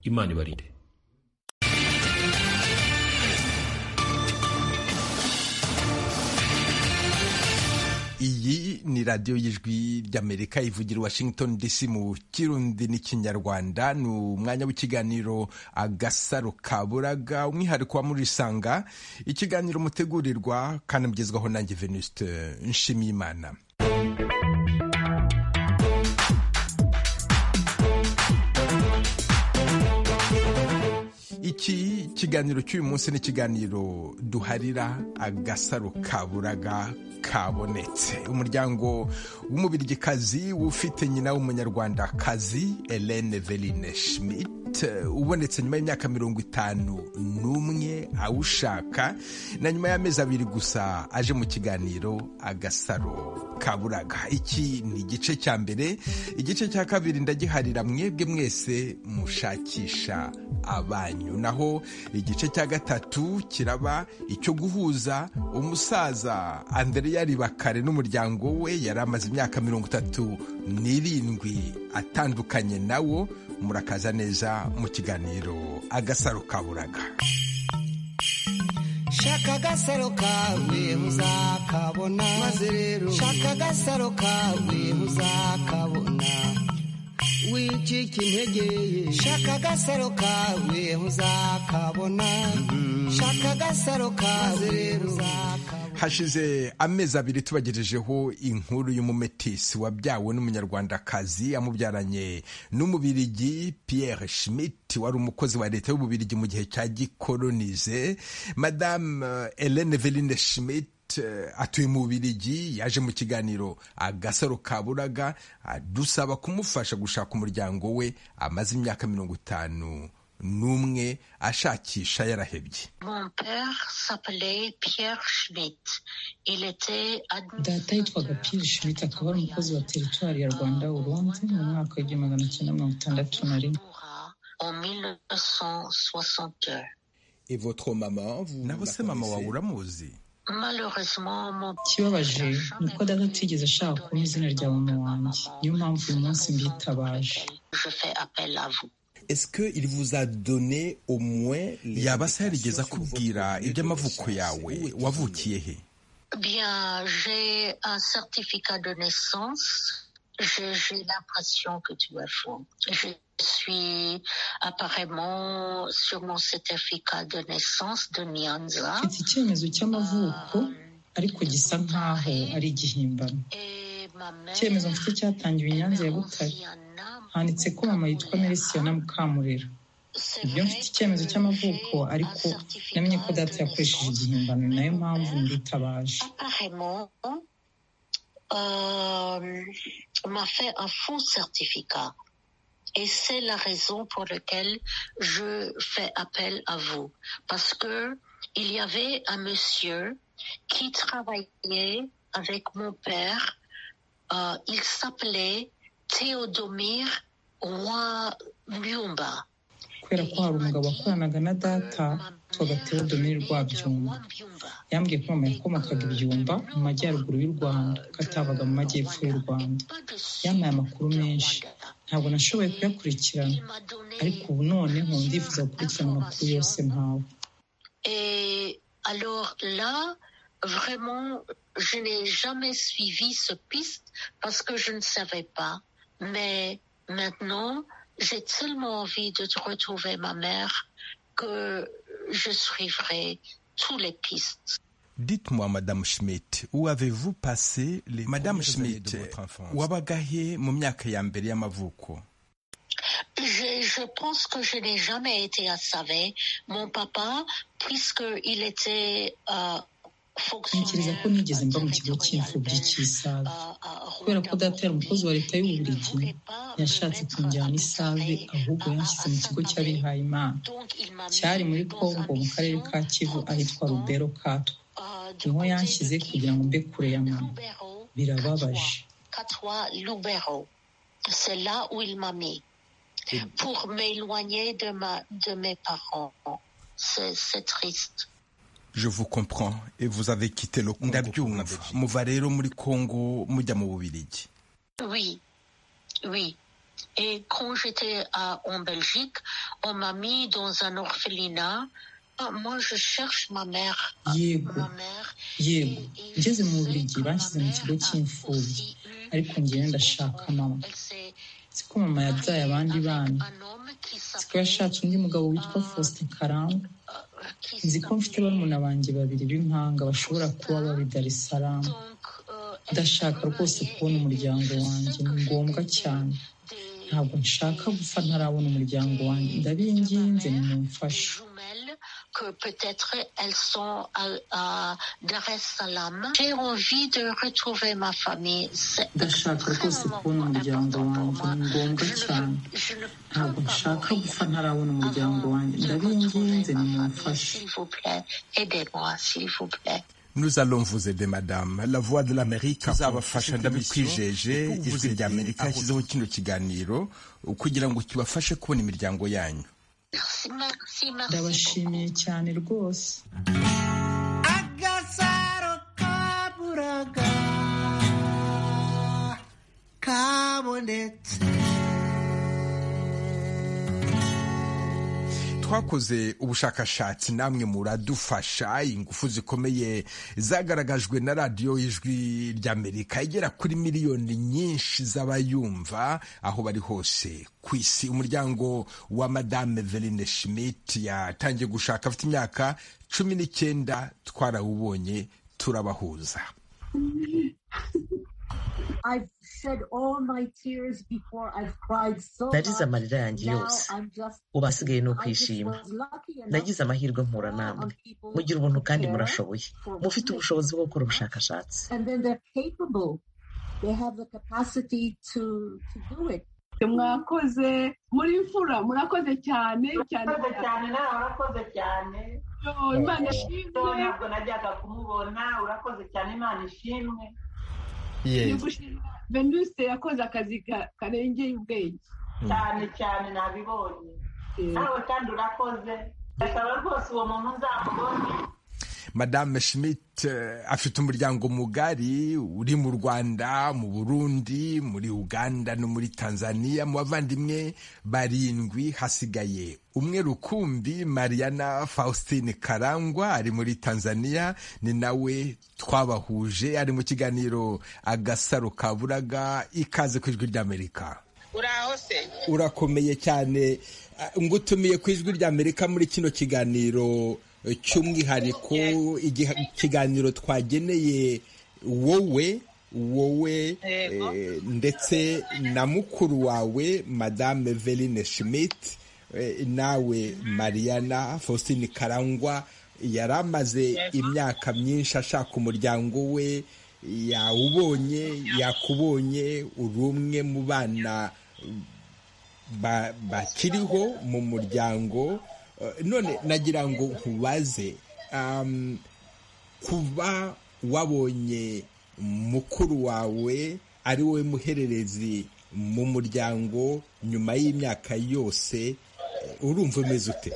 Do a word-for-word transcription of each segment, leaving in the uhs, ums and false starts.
Imana ibarinde. Iyi ni radiyo y'ijwi ry'Amerika ivugira i Washington D C mu Kirundi n'Ikinyarwanda. Ni umwanya w'ikiganiro Agasaro Kaburaga, umwihariko wa Murisanga, ikiganiro mutegurirwa kandi mugezwaho nanjye Venuste Nshimiyimana. Iki kiganiro cy'uyu munsi ni ikiganiro duharira Agasaro Kaburaga kabonetse. Umuryango w'umubirigikazi ufite nyina w'umunyarwandakazi Hélène Veline Schmidt ubonetse nyuma y'imyaka mirongo itanu n'umwe awushaka, na nyuma y'amezi abiri gusa aje mu kiganiro Agasaro Kaburaga. Iki ni igice cya mbere. Igice cya kabiri ndagiharira mwebwe mwese mushakisha abanyu, naho igice cya gatatu kiraba icyo guhuza umusaza Andrea Ribakare n'umuryango we yari amaze imyaka mirongo itatu n'irindwi atandukanye nawo. Murakaza neza mu kiganiro Agasaro Kaburaga. Shaka agasaro kawe muzakabona, maze rero shaka agasaro kawe muzakabona, wicika intege. Shaka agasaro kawe muzakabona, shaka agasaro kawe rero muzakabona. Hashize amezi abiri tubagejejeho inkuru y'umumetisi wabyawe n'umunyarwandakazi amubyaranye n'umubirigi Pierre Schmidt wari umukozi wa leta y'ububirigi mu gihe cya gikolonize. Madame Hélène Veline Schmidt atuye mu Bubirigi, yaje mu kiganiro Agasaro Kaburaga adusaba kumufasha gushaka umuryango we amaze imyaka mirongo itanu n'umwe ashakisha yarahebye. Mon père s'appelait Pierre Schmidt. Il était Data yitwaga Pierre Schmidt, akaba ari umukozi wa teritwari ya Rwanda Urundi mu mwaka w'igihumbi magana cyenda mirongo itandatu na rimwe. En mille neuf cent soixante-deux. Et votre maman, vous naho se mama wawe uramuzi? Malheureusement, mon Ikibabaje ni uko data atigeze ashaka kumenya izina rya mama wanjye, niyo mpamvu uyu munsi mbitabaje. Je fais appel à vous. Est-ce que il vous a donné au moins yaba se yarigeze akubwira iby'amavuko yawe, wavukiye he? Bien, j'ai un certificat de naissance. J'ai, j'ai l'impression que tu es faux. Je suis apparemment sur mon certificat de naissance de Nyanza. Mfite icyemezo cy'amavuko ariko gisa nkaho ari igihimbano. Icyemezo mfite cyatangiwe i Nyanza ya Butare. Handitse ko mama yitwa Merisiyana Mukamurera. Ibyo mfite icyemezo cy'amavuko ariko namenye ko data yakoresheje igihimbano, nayo mpamvu mbitabaje. Euh, m'a fait un faux certificat. Et c'est la raison pour laquelle je fais appel à vous. Parce que il y avait un monsieur qui travaillait avec mon père. Euh, il s'appelait Théodomir Roy Byumba. Kubera ko hari umugabo wakoranaga na data twaga Théodomir Rwabyumba, yambwiye ko mama yakomokaga Ibyumba mu majyaruguru y'u Rwanda, katabaga mu majyepfo y'u Rwanda. Yampaye amakuru menshi, ntabwo nashoboye kuyakurikirana, ariko ubu noneho ndifuza gukurikirana amakuru yose mpawe. Et alors là, vraiment, je n'ai jamais suivi ce piste parce que je ne savais pas. Mais maintenant, j'ai tellement envie de retrouver ma mère que je suivrai tous les pistes. Dites-moi, Madame Schmidt, où avez-vous passé les Madame Schmidt, wabagahe mu myaka ya mbere y'amavuko? Je, je pense que je n'ai jamais été à Save. Mon papa, puisqu'il était euh, Ntekereza ko nigeze mba mu kigo cy'imfubyi cy'Isave, kubera ko data yari umukozi wa leta y'Ububirigi. Yashatse kunjyana Isave, ahubwo yanshyize mu kigo cy'abihaye Imana cyari muri Kongo mu karere ka Kivu ahitwa Lubero Katwa. Niho yanshyize kugira ngo mbe kure ya mama. Birababaje. C'est là où il m'a mis pour m'éloigner de ma de mes parents. C'est, c'est triste. Je vous comprends. Et vous avez quitté le Congo. Ndabyumva. Muva rero muri Congo mujya mu Bubirigi. Oui, oui. Et quand j'étais à, en Belgique, on m'a mis dans un orphelinat. Moi, je cherche ma mère. Yego, yego. Ngeze mu Bubiligi banshyize mu kigo cy'imfubyi, ariko njyewe ndashaka mama. Siko mama yabyaye abandi bana. Siko yashatse undi mugabo witwa Faustin Karangwa. Nzi ko mfite barumuna banjye babiri b'impanga bashobora kuba bari Dar es Salaam. Ndashaka rwose kubona umuryango wanjye, ni ngombwa cyane. Ntabwo nshaka gupfa ntarabona umuryango wanjye, ndabinginze nimumfashe. Que peut-être elles sont à, à Dar es Salaam. J'ai envie de retrouver ma famille. C'est ndashaka rwose kubona umuryango wanjye, ni ngombwa cyane. Ntabwo nshaka gupfa ntarabona umuryango wanjye, ndabinginze nimumfashe. S'il vous plaît, aidez-moi, s'il vous plaît. Nous allons vous aider, madame. La voix de l'Amérique izabafasha, ndabikwijeje. Ijwi ry'Amerika yashyizeho kino kiganiro kugira ngo kibafashe kubona imiryango yanyu. Merci, merci, merci. Ndabashimiye cyane rwose. Agasaro kaburaga kabonetse. Twakoze ubushakashatsi namwe muradufasha. Ingufu zikomeye zagaragajwe na radiyo y'Ijwi ry'Amerika igera kuri miliyoni nyinshi z'abayumva aho bari hose ku isi. Umuryango wa Madame Veline Schmidt yatangiye gushaka afite imyaka cumi n'icyenda. Twarawubonye turabahuza. Narize amarira yanjye yose, ubu asigaye ni ukwishima. Nagize amahirwe mpura namwe, mugira ubuntu kandi murashoboye, mufite ubushobozi bwo gukora ubushakashatsi. Mwakoze muri mfura, murakoze cyane cyane cyane. Nawe urakoze cyane. Imana ishimwe. Ntabwo najyaga kumubona. Urakoze cyane, Imana ishimwe. Venuste yakoze akazi karengeye ubwenge cyane cyane, nabibonye. Nawe kandi urakoze. Ndasaba rwose uwo muntu nzamubone. Madame Schmidt afite umuryango mugari uri mu Rwanda, mu Burundi, muri Uganda no muri Tanzania. Mu bavandimwe barindwi hasigaye umwe rukumbi. Mariana Faustine Karangwa ari muri Tanzania, ni nawe twabahuje, ari mu kiganiro Agasaro Kaburaga. Ikaze ku Ijwi ry'Amerika. Uraho se? Urakomeye cyane. Ngutumiye ku Ijwi ry'Amerika muri kino kiganiro cy'umwihariko, ikiganiro twageneye wowe wowe e, ndetse na mukuru wawe Madame Veline Schmidt, e, nawe Mariana Faustine Karangwa. Yaramaze imyaka myinshi ashaka umuryango we, yawubonye, yakubonye. Uri umwe mu bana bakiriho mu muryango. None nagira ngo nkubaze, um, kuba wabonye mukuru wawe ari wowe muhererezi mu muryango nyuma y'imyaka yose, urumva umeze ute?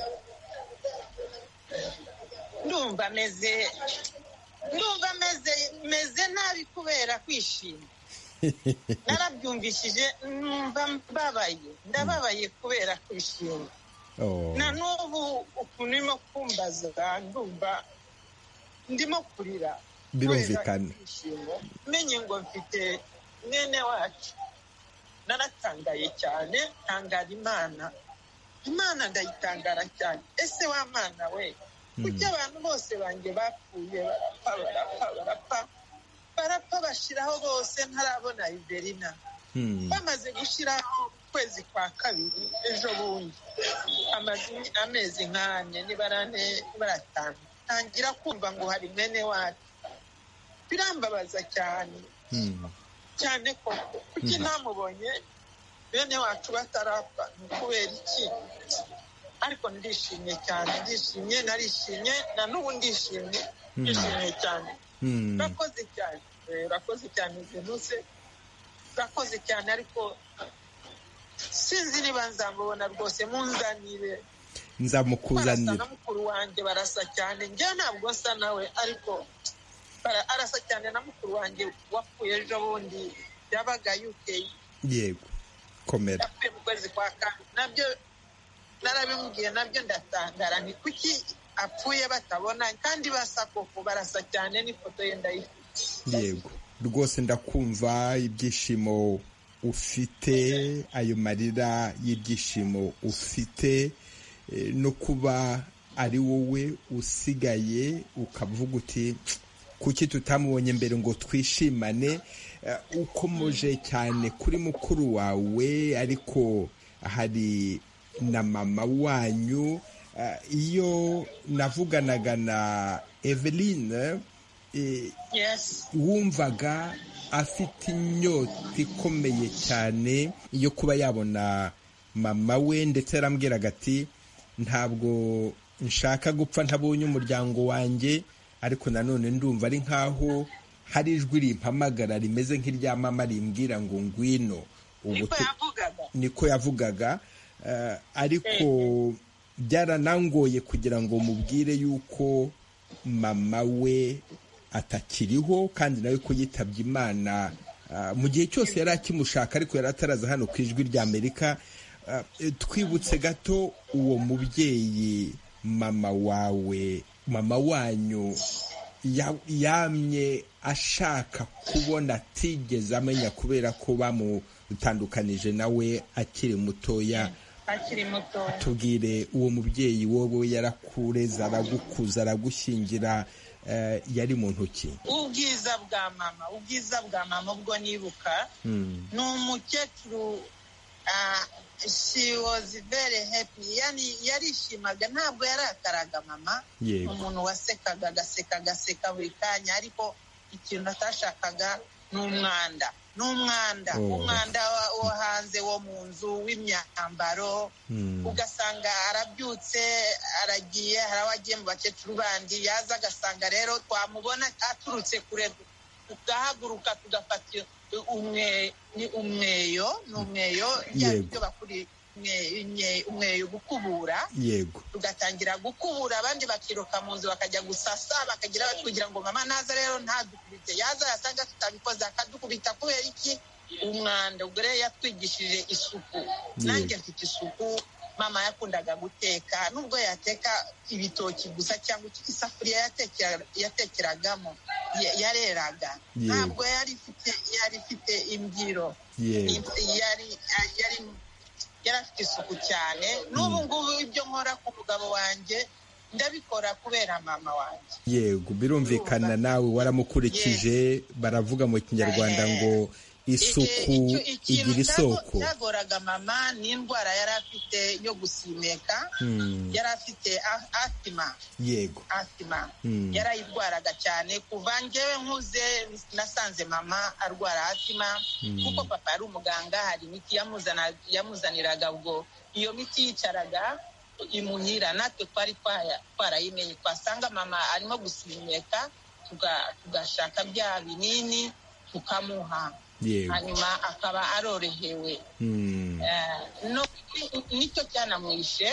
Ndumva meze ndumva meze meze nabi kubera kwishima. Narabyumvishije, numva mbabaye, ndababaye kubera kwishima. Na n'ubu ukuntu urimo kumbaza ndumva ndimo kurira. Birumvikana. Menye ngo mfite mwene wacu. Naratangaye cyane, tangara Imana. Imana ndayitangara cyane. Ese wa Mana we, kuki abantu bose banjye bapfuye barapfa barapfa barapfa barapfa bashiraho bose ntarabona Iberina. Bamaze gushiraho kwezi kwa kabiri ejo bundi, amezi nk'ane nibarane baratanu, ntangira kumva ngo hari mwene wacu. Birambabaza cyane cyane koko, kuki namubonye bene wacu batarapfa, ni kubera iki? Ariko ndishimye cyane, ndishimye, narishimye, na n'ubu ndishimye, ndishimye cyane. Urakoze cyane, urakoze cyane Venuse, urakoze cyane. Ariko sinzi niba nzamubona rwose, munzanire. Nzamukuzanira. Barasa na mukuru wanjye, barasa cyane. Njye ntabwo nsa nawe, ariko arasa cyane na mukuru wanjye wapfuye ejo bundi, yabaga U K. Yego. komera yapfuye mu kwezi kwa kane nabyo narabimubwiye nabyo ndatangara ni kuki apfuye batabona kandi basa koko barasa cyane n'ifoto ye ndayifite. Yego rwose ndakumva ibyishimo ufite, ayo marira y'ibyishimo ufite, no kuba ari wowe usigaye ukavuga uti kuki tutamubonye mbere ngo twishimane. Ukomoje cyane kuri mukuru wawe, ariko hari na mama wanyu. Iyo navuganaga na Eveline, wumvaga afite inyota ikomeye cyane yo kuba yabona mama we, ndetse yarambwiraga ati ntabwo nshaka gupfa ntabonye umuryango wanjye, ariko nanone ndumva ari nkaho hari ijwi rimpamagara rimeze nk'irya mama rimbwira ngo ngwino. Niko yavugaga, ariko byaranangoye kugira ngo mubwire yuko mama we atakiriho, kandi nawe ko yitabye Imana mu gihe cyose yari akimushaka, ariko yari ataraza hano ku ijwi rya Amerika. Twibutse gato uwo mubyeyi mama wawe, mama wanyu yamye ashaka kubona atigeze amenya kubera ko bamutandukanije nawe akiri mutoya. Tubwire uwo mubyeyi wowe yarakureze, aragukuza, aragushyingira, yari mu ntoki. Ubwiza bwa mama, ubwiza bwa mama ubwo nibuka ni umukecuru. She was very happy, yani yarishimaga, ntabwo yarakaraga mama. Umuntu wasekaga agaseka agaseka buri kanya, ariko ikintu atashakaga ni umwanda n'umwanda umwanda wo hanze wo mu nzu w'imyambaro. Ugasanga arabyutse aragiye, hari abagiye mu bakecuru bandi, yaza agasanga rero twamubona aturutse kure, tugahaguruka tugafata umwe ni umweyo n'umweyo y'ibyo bakuri umweyo gukubura. Yego, tugatangira gukubura, abandi bakiruka mu nzu bakajya gusasa, bakagira kugira ngo mama naza rero ntadukubite, yaza yasanga tutabikoze akadukubita kubera iki? Umwanda. Ubwo rero yatwigishije isuku. Nanjye mfite isuku. Mama yakundaga guteka, nubwo yateka ibitoki gusa cyangwa isafuriya yatekeragamo yareraga, ntabwo yari ifite yari ifite imbyiro, yari yari yari afite isuku cyane. N'ubu ngubu ibyo nkora ku mugabo wanjye ndabikora kubera mama wanjye. Yego, birumvikana nawe waramukurikije. Baravuga mu Kinyarwanda ngo isuku igira isoko. Cyagoraga mama ni indwara yari afite yo gusimeka. Yari afite asima. Yego, asima. Yarayirwaraga cyane. Kuva njyewe nkuze nasanze mama arwara asima, kuko papa ari umuganga, hari imiti yamuzaniraga. Ubwo iyo miti yicaraga imuhira, natwe twari twarayimenye. Twasanga mama arimo gusimeka, tugashaka bya binini tukamuha, hanyuma akaba arorohewe. Nicyo cyanamwishe.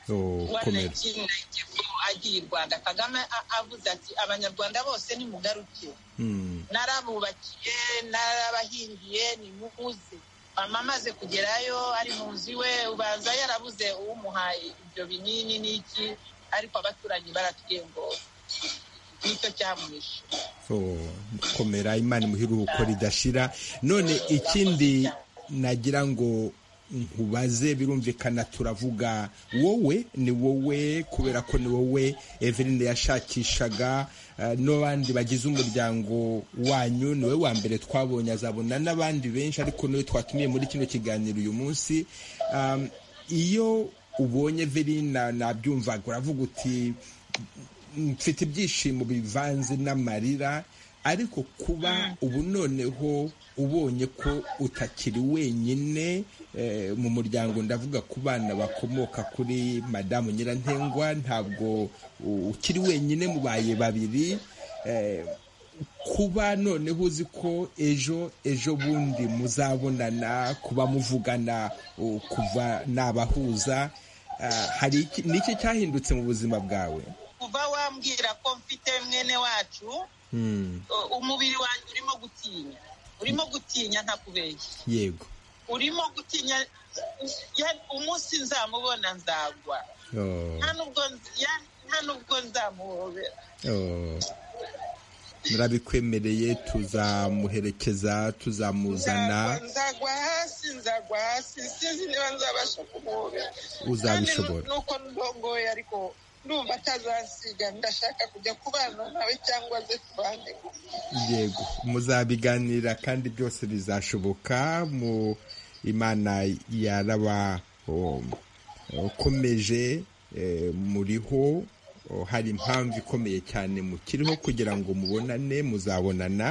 Agiye i Rwanda, Kagame avuze ati abanyarwanda bose nimugaruke, narabubakiye, narabahingiye, nimuze. Mama amaze kugerayo ari mu nzu iwe, ubanza yarabuze uwumuhaye ibyo binini n'iki, ariko abaturanyi baratubwiye ngo nicyo cyamwishe. Komera, Imana imuhiruko ridashira. None ikindi nagira ngo nkubaze, birumvikana turavuga wowe, ni wowe kubera ko ni wowe Eveline yashakishaga, n'abandi bagize umuryango wanyu niwe wa mbere twabonye, azabona n'abandi benshi, ariko niwe twatumiye muri kino kiganiro uyu munsi. Iyo ubonye Eveline nabyumvaga uravuga uti mfite ibyishimo bivanze n'amarira, ariko kuba ubu noneho ubonye ko utakiri wenyine mu muryango, ndavuga ku bana bakomoka kuri Madamu Nyirantengwa, ntabwo ukiri wenyine, mubaye babiri. Kuba noneho uzi ko ejo ejo bundi muzabonana, kuba muvugana kuva nabahuza, hari n'iki cyahindutse mu buzima bwawe? Kuva wambwira ko mfite mwene wacu, umubiri wanjye urimo gutinya, urimo gutinya ntakubeshye. Yego, urimo gutinya umunsi nzamubona nzagwa nta nubwo nzamuhobera. murabikwemereye tuzamuherekeza tuzamuzana. nzagwa hasi nzagwa hasi sinzi niba nzabasha kumuhobera. uzabishobora. nuko ndongoye ariko ndumva atazasiga ndashaka kujya kubana nawe cyangwa ze tubane. yego muzabiganira kandi byose bizashoboka. mu Imana yaraba ukomeje muriho, hari impamvu ikomeye cyane mukiriho kugira ngo mubonane, muzabonana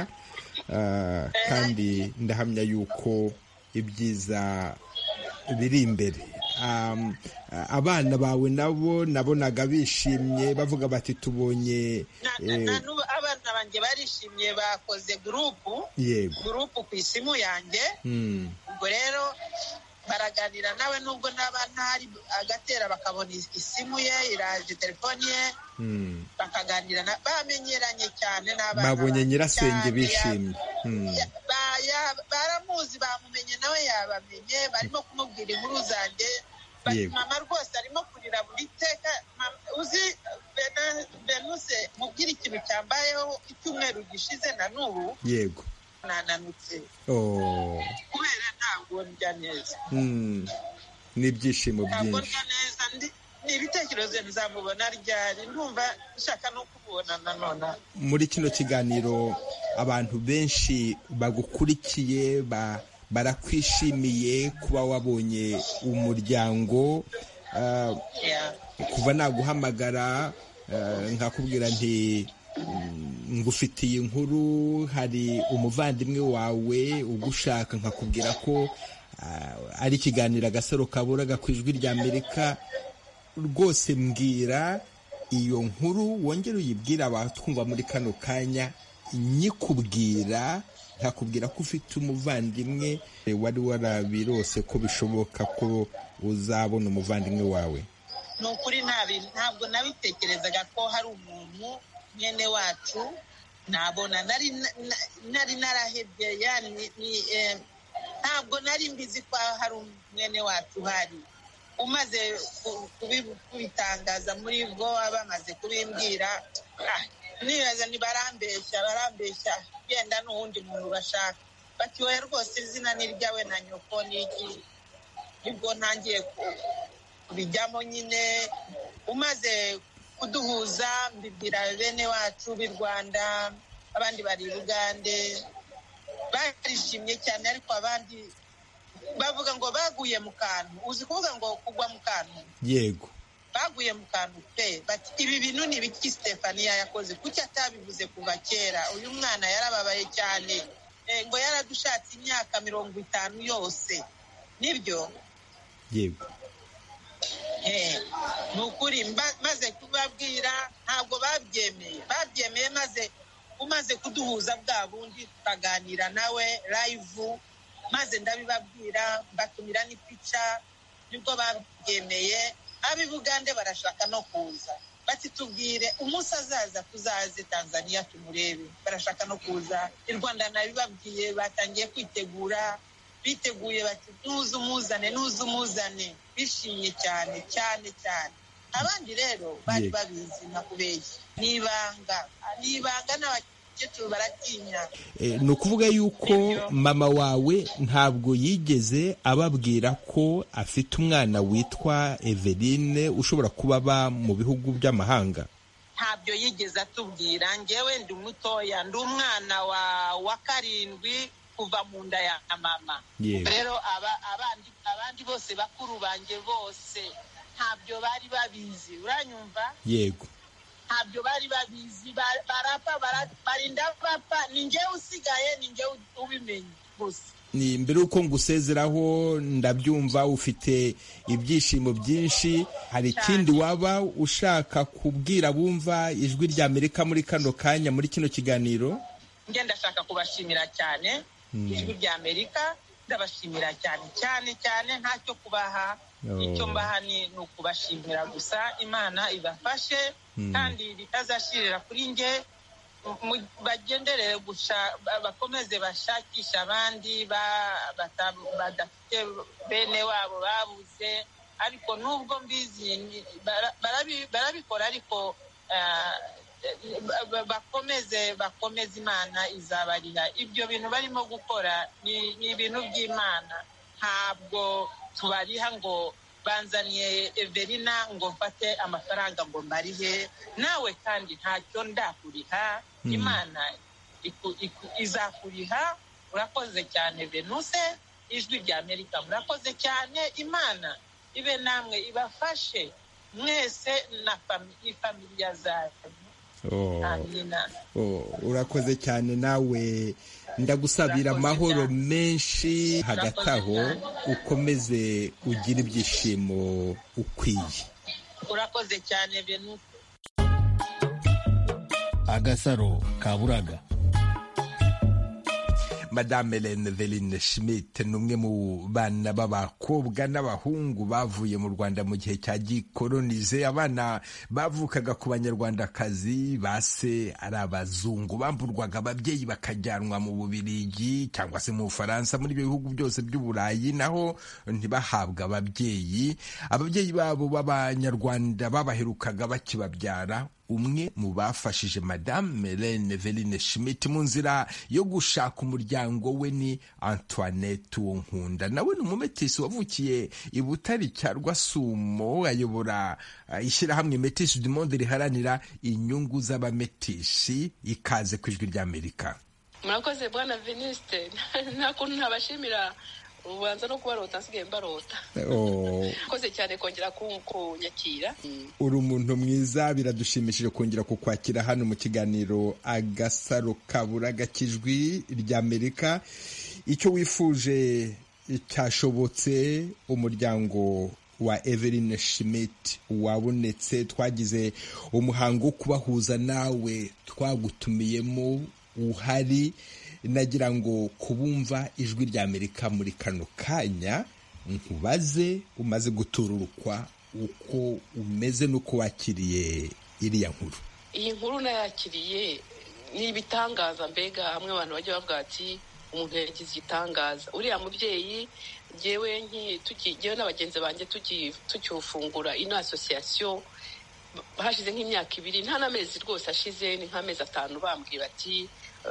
kandi ndahamya yuko ibyiza biri imbere. abana bawe nabo nabonaga bishimye bavuga bati tubonye. abana banjye barishimye, bakoze gurupu gurupu ku isimu yanjye. ubwo rero baraganira nawe nubwo naba ntari agatera bakabona isimu ye iraje telefoni ye bakaganira, bamenyeranye cyane n'abana. babonye nyirasenge bishimye. baramuzi, bamumenye nawe yabamenye, barimo kumubwira inkuru zanjye. mama rwose arimo kurira buri teka. uzi Venuse mubwira ikintu cyambayeho icyumweru gishize na n'ubu. yego nananutse kubera ntabwo ndya neza. n'ibyishimo byinshi ntabwo ndya neza, ni ibitekerezo nzamubona ryari, ndumva nshaka no kumubona nanone. muri kino kiganiro abantu benshi bagukurikiye barakwishimiye kuba wabonye umuryango. kuva naguhamagara nkakubwira nti ngufitiye inkuru, hari umuvandimwe wawe ugushaka, nkakubwira ko ari ikiganiro Agasaro Kaburaga ku Ijwi ry'Amerika. rwose mbwira iyo nkuru, wongere uyibwira abatwumva muri kano kanya. nyikubwira nkakubwira ko ufite umuvandimwe wari warabirose ko bishoboka ko uzabona umuvandimwe wawe. ni ukuri ntabwo nabitekerezaga ko hari umuntu mwene wacu nabona. nari nari narahebye, yani ntabwo nari mbizi ko hari umwene wacu hari. umaze kubitangaza muri bwo bamaze kubimbwira, nibaza ntibarambeshya barambeshya yenda n'uwundi muntu bashaka. bati wowe rwose izina ni ryawe na nyoko n'iki. nibwo ntangiye kubijyamo nyine. umaze kuduhuza mbibwira bene wacu b'i Rwanda, abandi bari Ugande, barishimye cyane. ariko abandi bavuga ngo baguye mu kantu. uzi kuvuga ngo kugwa mu kantu? yego baguye mu kantu pe. bati ibi bintu ni ibiki Stefania yakoze, kuki atabivuze kuva kera? uyu mwana yarababaye cyane, ngo yaradushatse imyaka mirongo itanu yose. nibyo yego ni ukuri. maze kubabwira ntabwo babyemeye babyemeye maze umaze kuduhuza bwa bundi tukaganira nawe live, maze ndabibabwira mbatumira n'ipica, nibwo babyemeye. ab'i Bugande barashaka no kuza, bati tubwire umunsi azaza tuzaze Tanzania tumurebe. barashaka no kuza i Rwanda, nabibabwiye batangiye kwitegura, biteguye bati nuze umuzane nuze umuzane. bishimye cyane cyane cyane. abandi rero bari babizi nakubeshya, nibanga nibanga n'abakecuru baratinya. ni ukuvuga yuko mama wawe ntabwo yigeze ababwira ko afite umwana witwa Eveline ushobora kuba aba mu bihugu by'amahanga? ntabyo yigeze atubwira. ngewe ndi mutoya, ndi umwana wa wa karindwi kuva mu nda ya mama. rero abandi abandi bose bakuru banjye bose ntabyo bari babizi. uranyumva? yego ntabyo bari babizi. barapfa barinda bapfa, ni njyewe usigaye, ni njyewe ubimenye gusa. ni mbere uko ngusezeraho ndabyumva ufite ibyishimo byinshi. hari ikindi waba ushaka kubwira bumva Ijwi ry'Amerika muri kano kanya muri kino kiganiro? njye ndashaka kubashimira cyane Ijwi ry'Amerika, ndabashimira cyane cyane cyane. ntacyo kubaha, icyo mbaha ni ukubashimira gusa. Imana ibafashe kandi bitazashirira kuri njye. bagendere bakomeze bashakisha abandi badafite bene wabo babuze, ariko nubwo mbizi barabikora, ariko bakomeze bakomeze Imana izabariha. Ibyo bintu barimo gukora ni ibintu by'Imana, ntabwo tubariha ngo banzaniye Everina ngo mfate amafaranga ngo mbarihe nawe, kandi ntacyo ndakuriha. Imana izakuriha. Urakoze cyane Venuse, Ijwi rya Amerika, murakoze cyane. Imana ibe namwe ibafashe mwese na familia zanyu. Oh. Amina. Oh, urakoze cyane nawe, ndagusabira amahoro menshi hagati aho, ukomeze ugira ibyishimo ukwiye. Urakoze cyane Venus. Agasaro kaburaga. Madame Hélène Veline Schmidt ni umwe mu bana b'abakobwa n'abahungu bavuye mu Rwanda mu gihe cya gikolonize. Abana bavukaga ku banyarwandakazi, base ari abazungu, bamburwaga ababyeyi bakajyanwa mu Bubiligi cyangwa se mu Bufaransa, muri ibyo bihugu byose by'Uburayi, naho ntibahabwa ababyeyi. Ababyeyi babo b'abanyarwanda babaherukaga bakibabyara. Umwe mu bafashije Madame Hélène Veline Schmidt mu nzira yo gushaka umuryango we ni Antoinette Uwonkunda. Nawe ni umumetisi wavukiye i Butare cya Rwasumo, ayobora ishyirahamwe Métis du Monde riharanira inyungu z'abametishi. Ikaze ku Ijwi rya Amerika. Murakoze bwana Venuste, nta kuntu ntabashimira ubanza no kubarota nsigaye mbarota. Oh. Koze cyane kongera kunyakira. Uri umuntu mwiza, biradushimishije kongera kukwakira hano mu kiganiro Agasaro kaburaga k'Ijwi rya Amerika. Icyo wifuje cyashobotse, umuryango wa Everine Schmidt wabonetse. Twagize umuhango wo kubahuza nawe, twagutumiyemo uhari. Nagira ngo kubumva Ijwi rya Amerika muri kano kanya, nkubaze umaze gutururukwa uko umeze n'uko wakiriye iriya nkuru. Iyi nkuru nayakiriye ni ibitangaza, mbega hamwe abantu bajya bavuga ati umuntu yagize igitangaza. Uriya mubyeyi jewe nki tukigewe n'abagenzi banjye tukiufungura ino association hashize nk'imyaka ibiri, nta n'amezi rwose ashize, ni nk'amezi atanu, bambwiye bati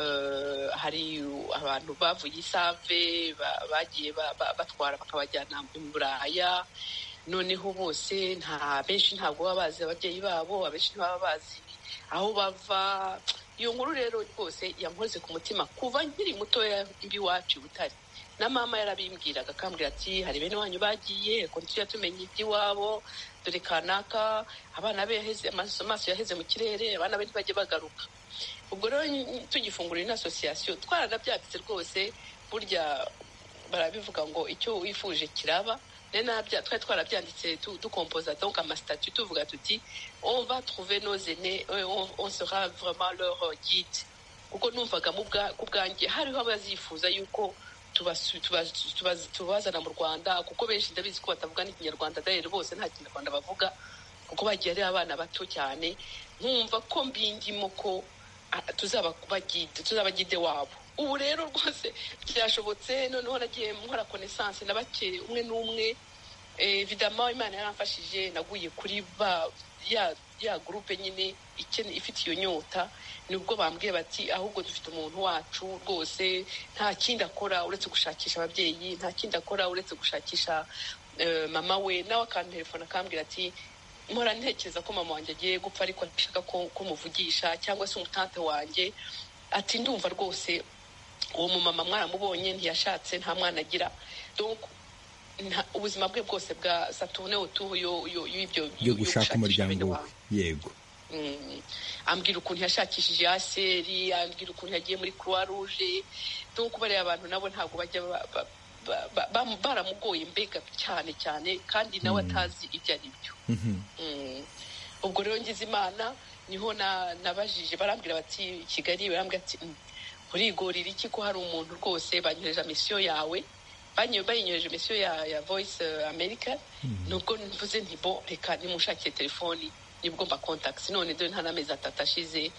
Uh, hari abantu bavuye Isave bagiye batwara bakabajyana mu Buraya, noneho bose nta benshi ntabwo baba bazi ababyeyi babo, abenshi ntibaba bazi aho bava. Iyo nkuru rero rwose yankoze ku mutima kuva nkiri mutoya iwacu Butare, na mama yarabimbwiraga akambwira ati hari bene wanyu bagiye ko ntujya tumenya iby'iwabo, dore kanaka abana be yaheze amaso yaheze mu kirere, abana be ntibajye bagaruka. Ubwo rero tugifungura ino association twaranabyanditse rwose, burya barabivuga ngo icyo wifuje kiraba. Nenabya twari twarabyanditse dukompoza donc ama statut tuvuga tuti on va trouver nos aînés, on, on sera vraiment leur guide. Kuko numvaga mu bwanjye hariho abazifuza yuko tubazana mu Rwanda, kuko benshi ndabizi ko batavuga n'ikinyarwanda, d'ailleurs bose nta kinyarwanda bavuga kuko bagiye ari abana bato cyane. Nkumva ko mbindimo ko tuzaba bagide tuzabagide wabo. Ubu rero rwose byashobotse, noneho nagiye nkora connaissance na bake umwe n'umwe. Évidemment Imana yaramfashije, naguye kuri ba ya ya groupe nyine ikene ifite iyo nyota, nubwo bambwiye bati ahubwo dufite umuntu wacu rwose nta kindi akora uretse gushakisha ababyeyi, nta kindi akora uretse gushakisha uh, mama we. Nawe akantu telefone akambwira ati mpora ntekereza ko mama wanjye agiye gupfa ariko ndashaka ko kumuvugisha, cyangwa se umutante wanjye ati ndumva rwose uwo mumama mwaramubonye ntiyashatse, nta mwana agira, donc ubuzima bwe bwose bwa Saturne utu yo yo ibyo yo gushaka umuryango. Yego. Mm. Ambwira ukuntu yashakishije aseri, ambwira ukuntu yagiye muri Croix Rouge, donc bari abantu nabo ntabwo bajya baramugoye mbega cyane cyane, kandi nawe atazi ibyo ari byo. Ubwo rero ngize Imana niho nabajije, barambwira bati Kigali, barambwira ati urigorira iki ko hari umuntu rwose banyoheje mission yawe, banyoheje mission ya ya Voice America. Nubwo mvuze nti bo reka nimushakire telefoni nibwo mba contacts none dore nta n'amezi atatu ashize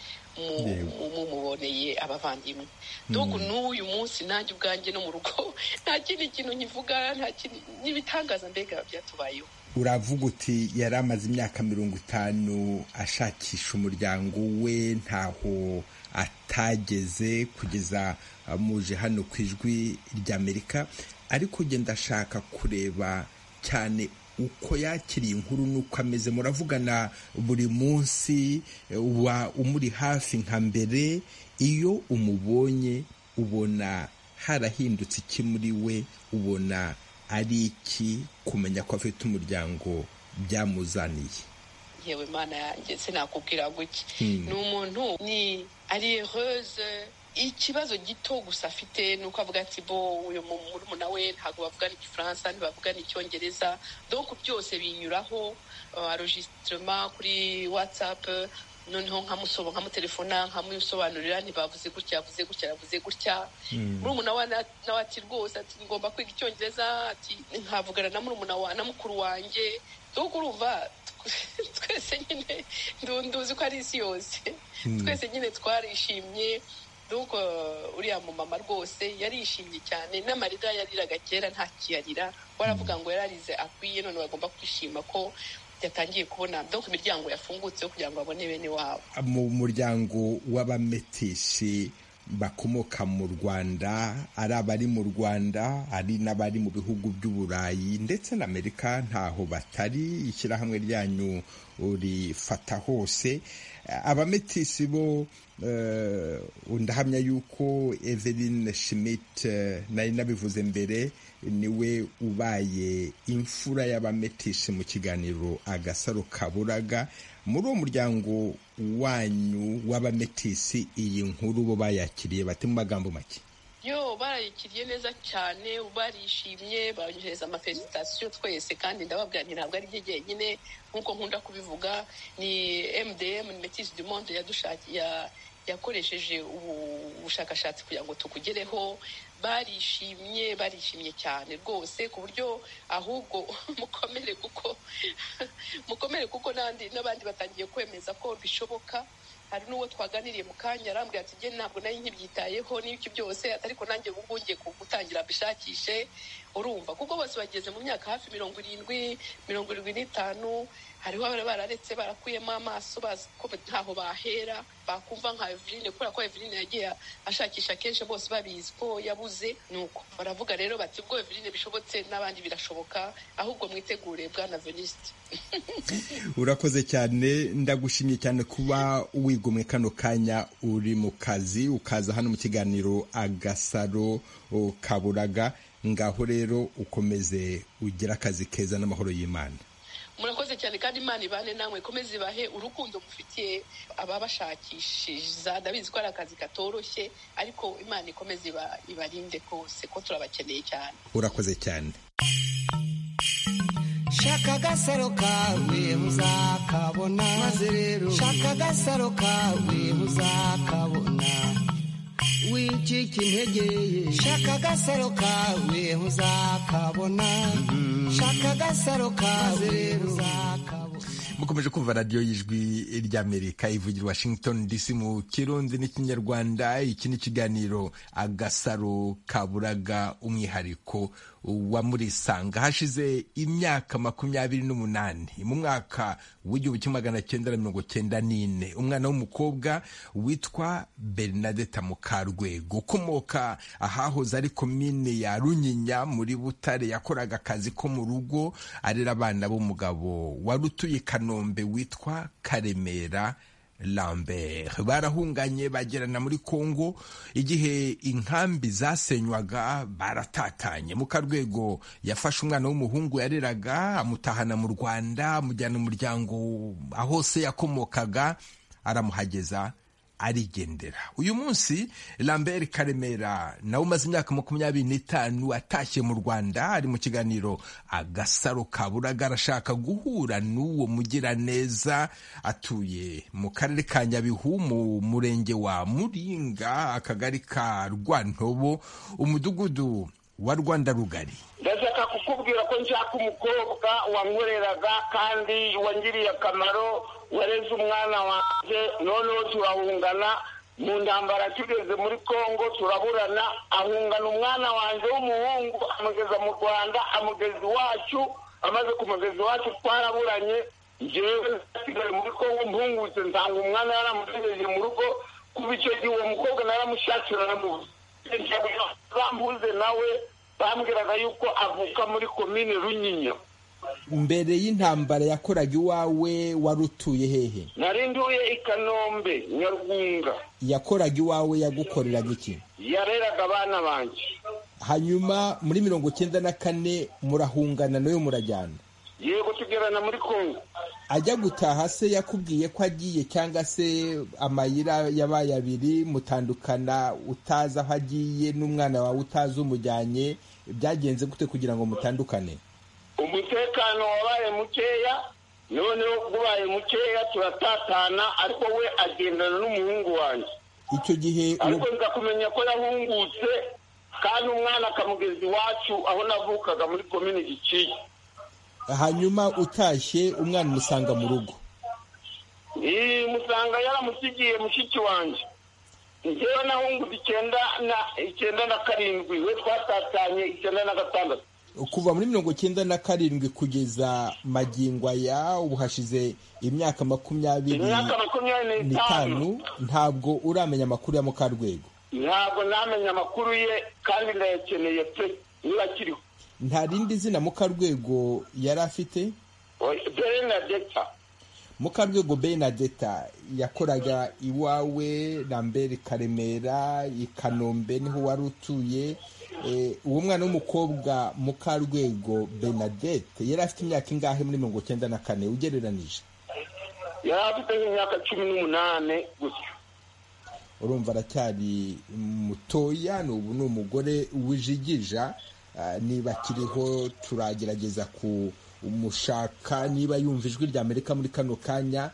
mumuboneye abavandimwe donc n'uyu munsi nanjye ubwanjye no mu rugo nta kindi kintu nkivuga nta kindi n'ibitangaza mbega byatubayeho. Uravuga uti yari amaze imyaka mirongo itanu ashakisha umuryango we ntaho atageze kugeza muje hano ku ijwi ry'Amerika, ariko ugenda ashaka kureba cyane uko yakiriye inkuru n'uko ameze. Muravugana buri munsi, uba umuri hafi nka mbere. Iyo umubonye ubona harahindutse iki muri we? Ubona ari iki kumenya ko afite umuryango byamuzaniye? Yewe mana yanjye sinakubwira guki. Ni umuntu ni ari heureuse. Ikibazo gito gusa afite nuko avuga ati bo uyu murumuna we ntabwo bavugana igifaransa ntibavugana icyongereza, donc byose binyuraho enregistrement kuri WhatsApp, noneho nkamusoba nkamutelefona nkamusobanurira ntibavuze gutya yavuze gutya yavuze gutya. Murumuna wa nawe ati rwose ati ngomba kwiga icyongereza, ati nkavugana na murumuna wa na mukuru wanjye. Donc urumva twese nyine nduzi ko ari isi yose, twese nyine twarishimye. Donc uriya mu mama rwose yarishimye cyane, n'amarira yariraga kera nta kiyarira. Waravuga ngo yararize akwiye, none bagomba kwishima ko yatangiye kubona donc imiryango yafungutse kugira ngo abone bene wabo. Mu muryango w'abametisi bakomoka mu Rwanda, ari abari mu Rwanda ari n'abari mu bihugu by'Uburayi ndetse na Amerika ntaho batari, ishyirahamwe ryanyu urifata hose. Abametisi bo ndahamya yuko Eveline Schmidt nari nabivuze mbere niwe ubaye imfura y'abametisi mu kiganiro Agasaro Kaburaga. Muri uwo muryango wanyu w'abametisi iyi nkuru bo bayakiriye bate mu magambo make? Yo barayikiriye neza cyane, barishimye, banyohereza amafelicitation twese, kandi ndababwira nti ntabwo ari njye jyenyine nkuko nkunda kubivuga. Ni M D M, ni Métis du Monde yadushakiye yakoresheje ubushakashatsi kugira ngo tukugereho. Barishimye barishimye cyane rwose ku buryo ahubwo mukomere kuko mukomere kuko nandi n'abandi batangiye kwemeza ko bishoboka. Hari n'uwo twaganiriye mu kanya arambwira ati njye ntabwo nari nkibyitayeho n'ibyo byose, ariko nanjye ubu ngiye gutangira bishakishe. Urumva kuko bose bageze mu myaka hafi mirongo irindwi mirongo irindwi n'itanu. Hariho abari bararetse barakuyemo amaso bazi ko ntaho bahera bakumva nka Eveline, kubera ko Eveline yagiye ashakisha kenshi bose babizi ko yabuze. Nuko baravuga rero bati ubwo Eveline bishobotse n'abandi birashoboka, ahubwo mwitegure bwana Veniste. Urakoze cyane, ndagushimye cyane kuba wigomwe kano kanya uri mu kazi ukaza hano mu kiganiro Agasaro Kaburaga. Ngaho rero ukomeze ugira akazi keza n'amahoro y'Imana. Murakoze cyane kandi Imana ibane namwe, komeze ibahe urukundo mufitiye ababashakishiza. Ndabizi ko ari akazi katoroshye, ariko Imana ikomeze ibarinde kose ko turabakeneye cyane. Urakoze cyane. Shaka agasaro kawe uzakabona, maze rero shaka agasaro kawe uzakabona, wicika intege. Shaka agasaro kawe uzakabona, shaka agasaro kawe uzakabona. Mukomeje kumva radiyo y'ijwi ry'Amerika ivugira Washington D C mu Kirundi n'Ikinyarwanda. Iki ni ikiganiro Agasaro Kaburaga, umwihariko wa Murisanga. Hashize imyaka makumyabiri n'umunani mu mwaka w'igihumbi kimwe magana cyenda na mirongo cyenda n'ine, umwana w'umukobwa witwa Bernadette Mukarwego ukomoka ahahoze ari komine ya Runyinya muri Butare, yakoraga akazi ko mu rugo arera abana b'umugabo wari utuye Kanombe witwa Karemera Lambert. Barahunganye bagerana muri Kongo. Igihe inkambi zasenywaga baratatanye. Mukarwego yafashe umwana w'umuhungu yareraga amutahana mu Rwanda, amujyana umuryango aho se yakomokaga, aramuhageza arigendera. Uyu munsi Lambert Karemera nawe umaze imyaka makumyabiri n'itanu atashye mu Rwanda, ari mu kiganiro Agasaro Kaburaga. Arashaka guhura n'uwo mugiraneza. Atuye mu karere ka Nyabihu mu murenge wa Muringa, akagari ka Rwantobo, umudugudu wa Rwanda Rugari. Ndashaka kukubwira ko nshaka umukobwa wankoreraga kandi wangiriye akamaro, wareze umwana wanjye, noneho turahungana mu ndambara tugeze muri Kongo turaburana, ahungana umwana wanjye w'umuhungu amugeza mu Rwanda, amugeza iwacu, amaze kumugeza iwacu twaraburanye, njyewe nasigaye muri Kongo mpungutse nsanga umwana yaramutegereje mu rugo, kuva icyo gihe uwo mukobwa naramushakira namubuze. Bambuze nawe bambwiraga yuko avuka muri komine Runyinya. Mbere y'intambara yakoraga iwawe wari utuye hehe? Nari nduye i Kanombe Nyarwunga. Yakoraga iwawe yagukoreraga iki? Yareraga abana banjye. Hanyuma muri mirongo cyenda na kane murahungana nayo murajyana? Yego tugerana muri Kongo. Ajya gutaha se yakubwiye ko agiye cyangwa se amayira yabaye abiri mutandukana utaza aho agiye n'umwana wawe utazi umujyanye, byagenze gute kugira ngo mutandukane? Umutekano wabaye mukeya, noneho kubaye mukeya turatatana, ariko we agendana n'umuhungu wanjye. Icyo gihe ariko ndakumenya ko yahungutse kandi umwana akamugeza iwacu aho navukaga muri komine Giciye. Hanyuma utashye umwana umusanga mu rugo? Iyi musanga yaramusigiye mushiki wanjye. Njyewe nahungutse icyenda na icyenda na karindwi, we twatatanye icyenda na gatandatu. Kuva muri mirongo cyenda na karindwi kugeza magingo aya ubu hashize imyaka makumyabiri n'itanu, ntabwo uramenya amakuru ya Mukarwego? Ntabwo namenya amakuru ye kandi ndayakeneye pe niba akiriho. Nta rindi zina Mukarwego yari afite? Bernadetta. Mukarwego Bernadetta yakoraga iwawe Lambert Karemera i Kanombe niho wari utuye. Uwo mwana w'umukobwa Mukarwego Bernadette yari afite imyaka ingahe muri mirongo cyenda na kane ugereranije? Yari afite imyaka cumi n'umunane gutyo. Urumva aracyari mutoya, n'ubu ni umugore wijigija. Niba kiriho turagerageza kumushaka, niba yumva ijwi rya Amerika muri kano kanya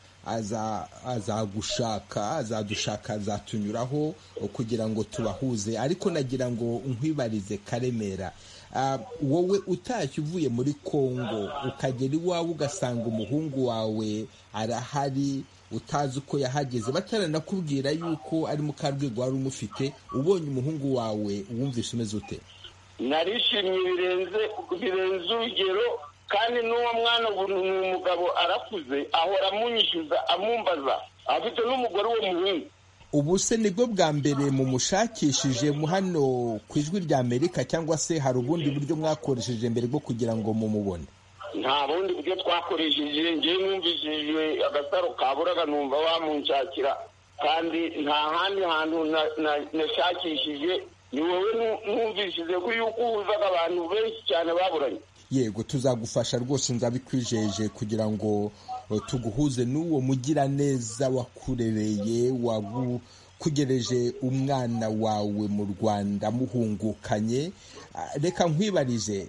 azagushaka, azadushaka, azatunyuraho kugira ngo tubahuze. Ariko nagira ngo nkwibarize Karemera, wowe utashye uvuye muri Kongo ukagera iwawe ugasanga umuhungu wawe arahari, utazi uko yahageze, bataranakubwira yuko ari Mukarwego wari umufite, ubonye umuhungu wawe wumvise umeze ute? Narishimye birenze birenze urugero, kandi n'uwo mwana ubu ni umugabo arakuze, ahora amunyishyuza amumbaza, afite n'umugore wo muhungu. Ubu se nibwo bwa mbere mumushakishije mu hano ku ijwi rya Amerika, cyangwa se hari ubundi buryo mwakoresheje mbere bwo kugira ngo mumubone? Nta bundi buryo twakoresheje, ngewe numvishije agasaro kaburaga numva wamunshakira, kandi nta handi hantu nashakishije, ni wowe numvishije ko yuko uhuzaga abantu benshi cyane baburanye. Yego, tuzagufasha rwose, nzabikwijeje kugira ngo tuguhuze n'uwo mugiraneza wakurereye, wagukugereje umwana wawe mu Rwanda muhungukanye. Reka nkwibarize,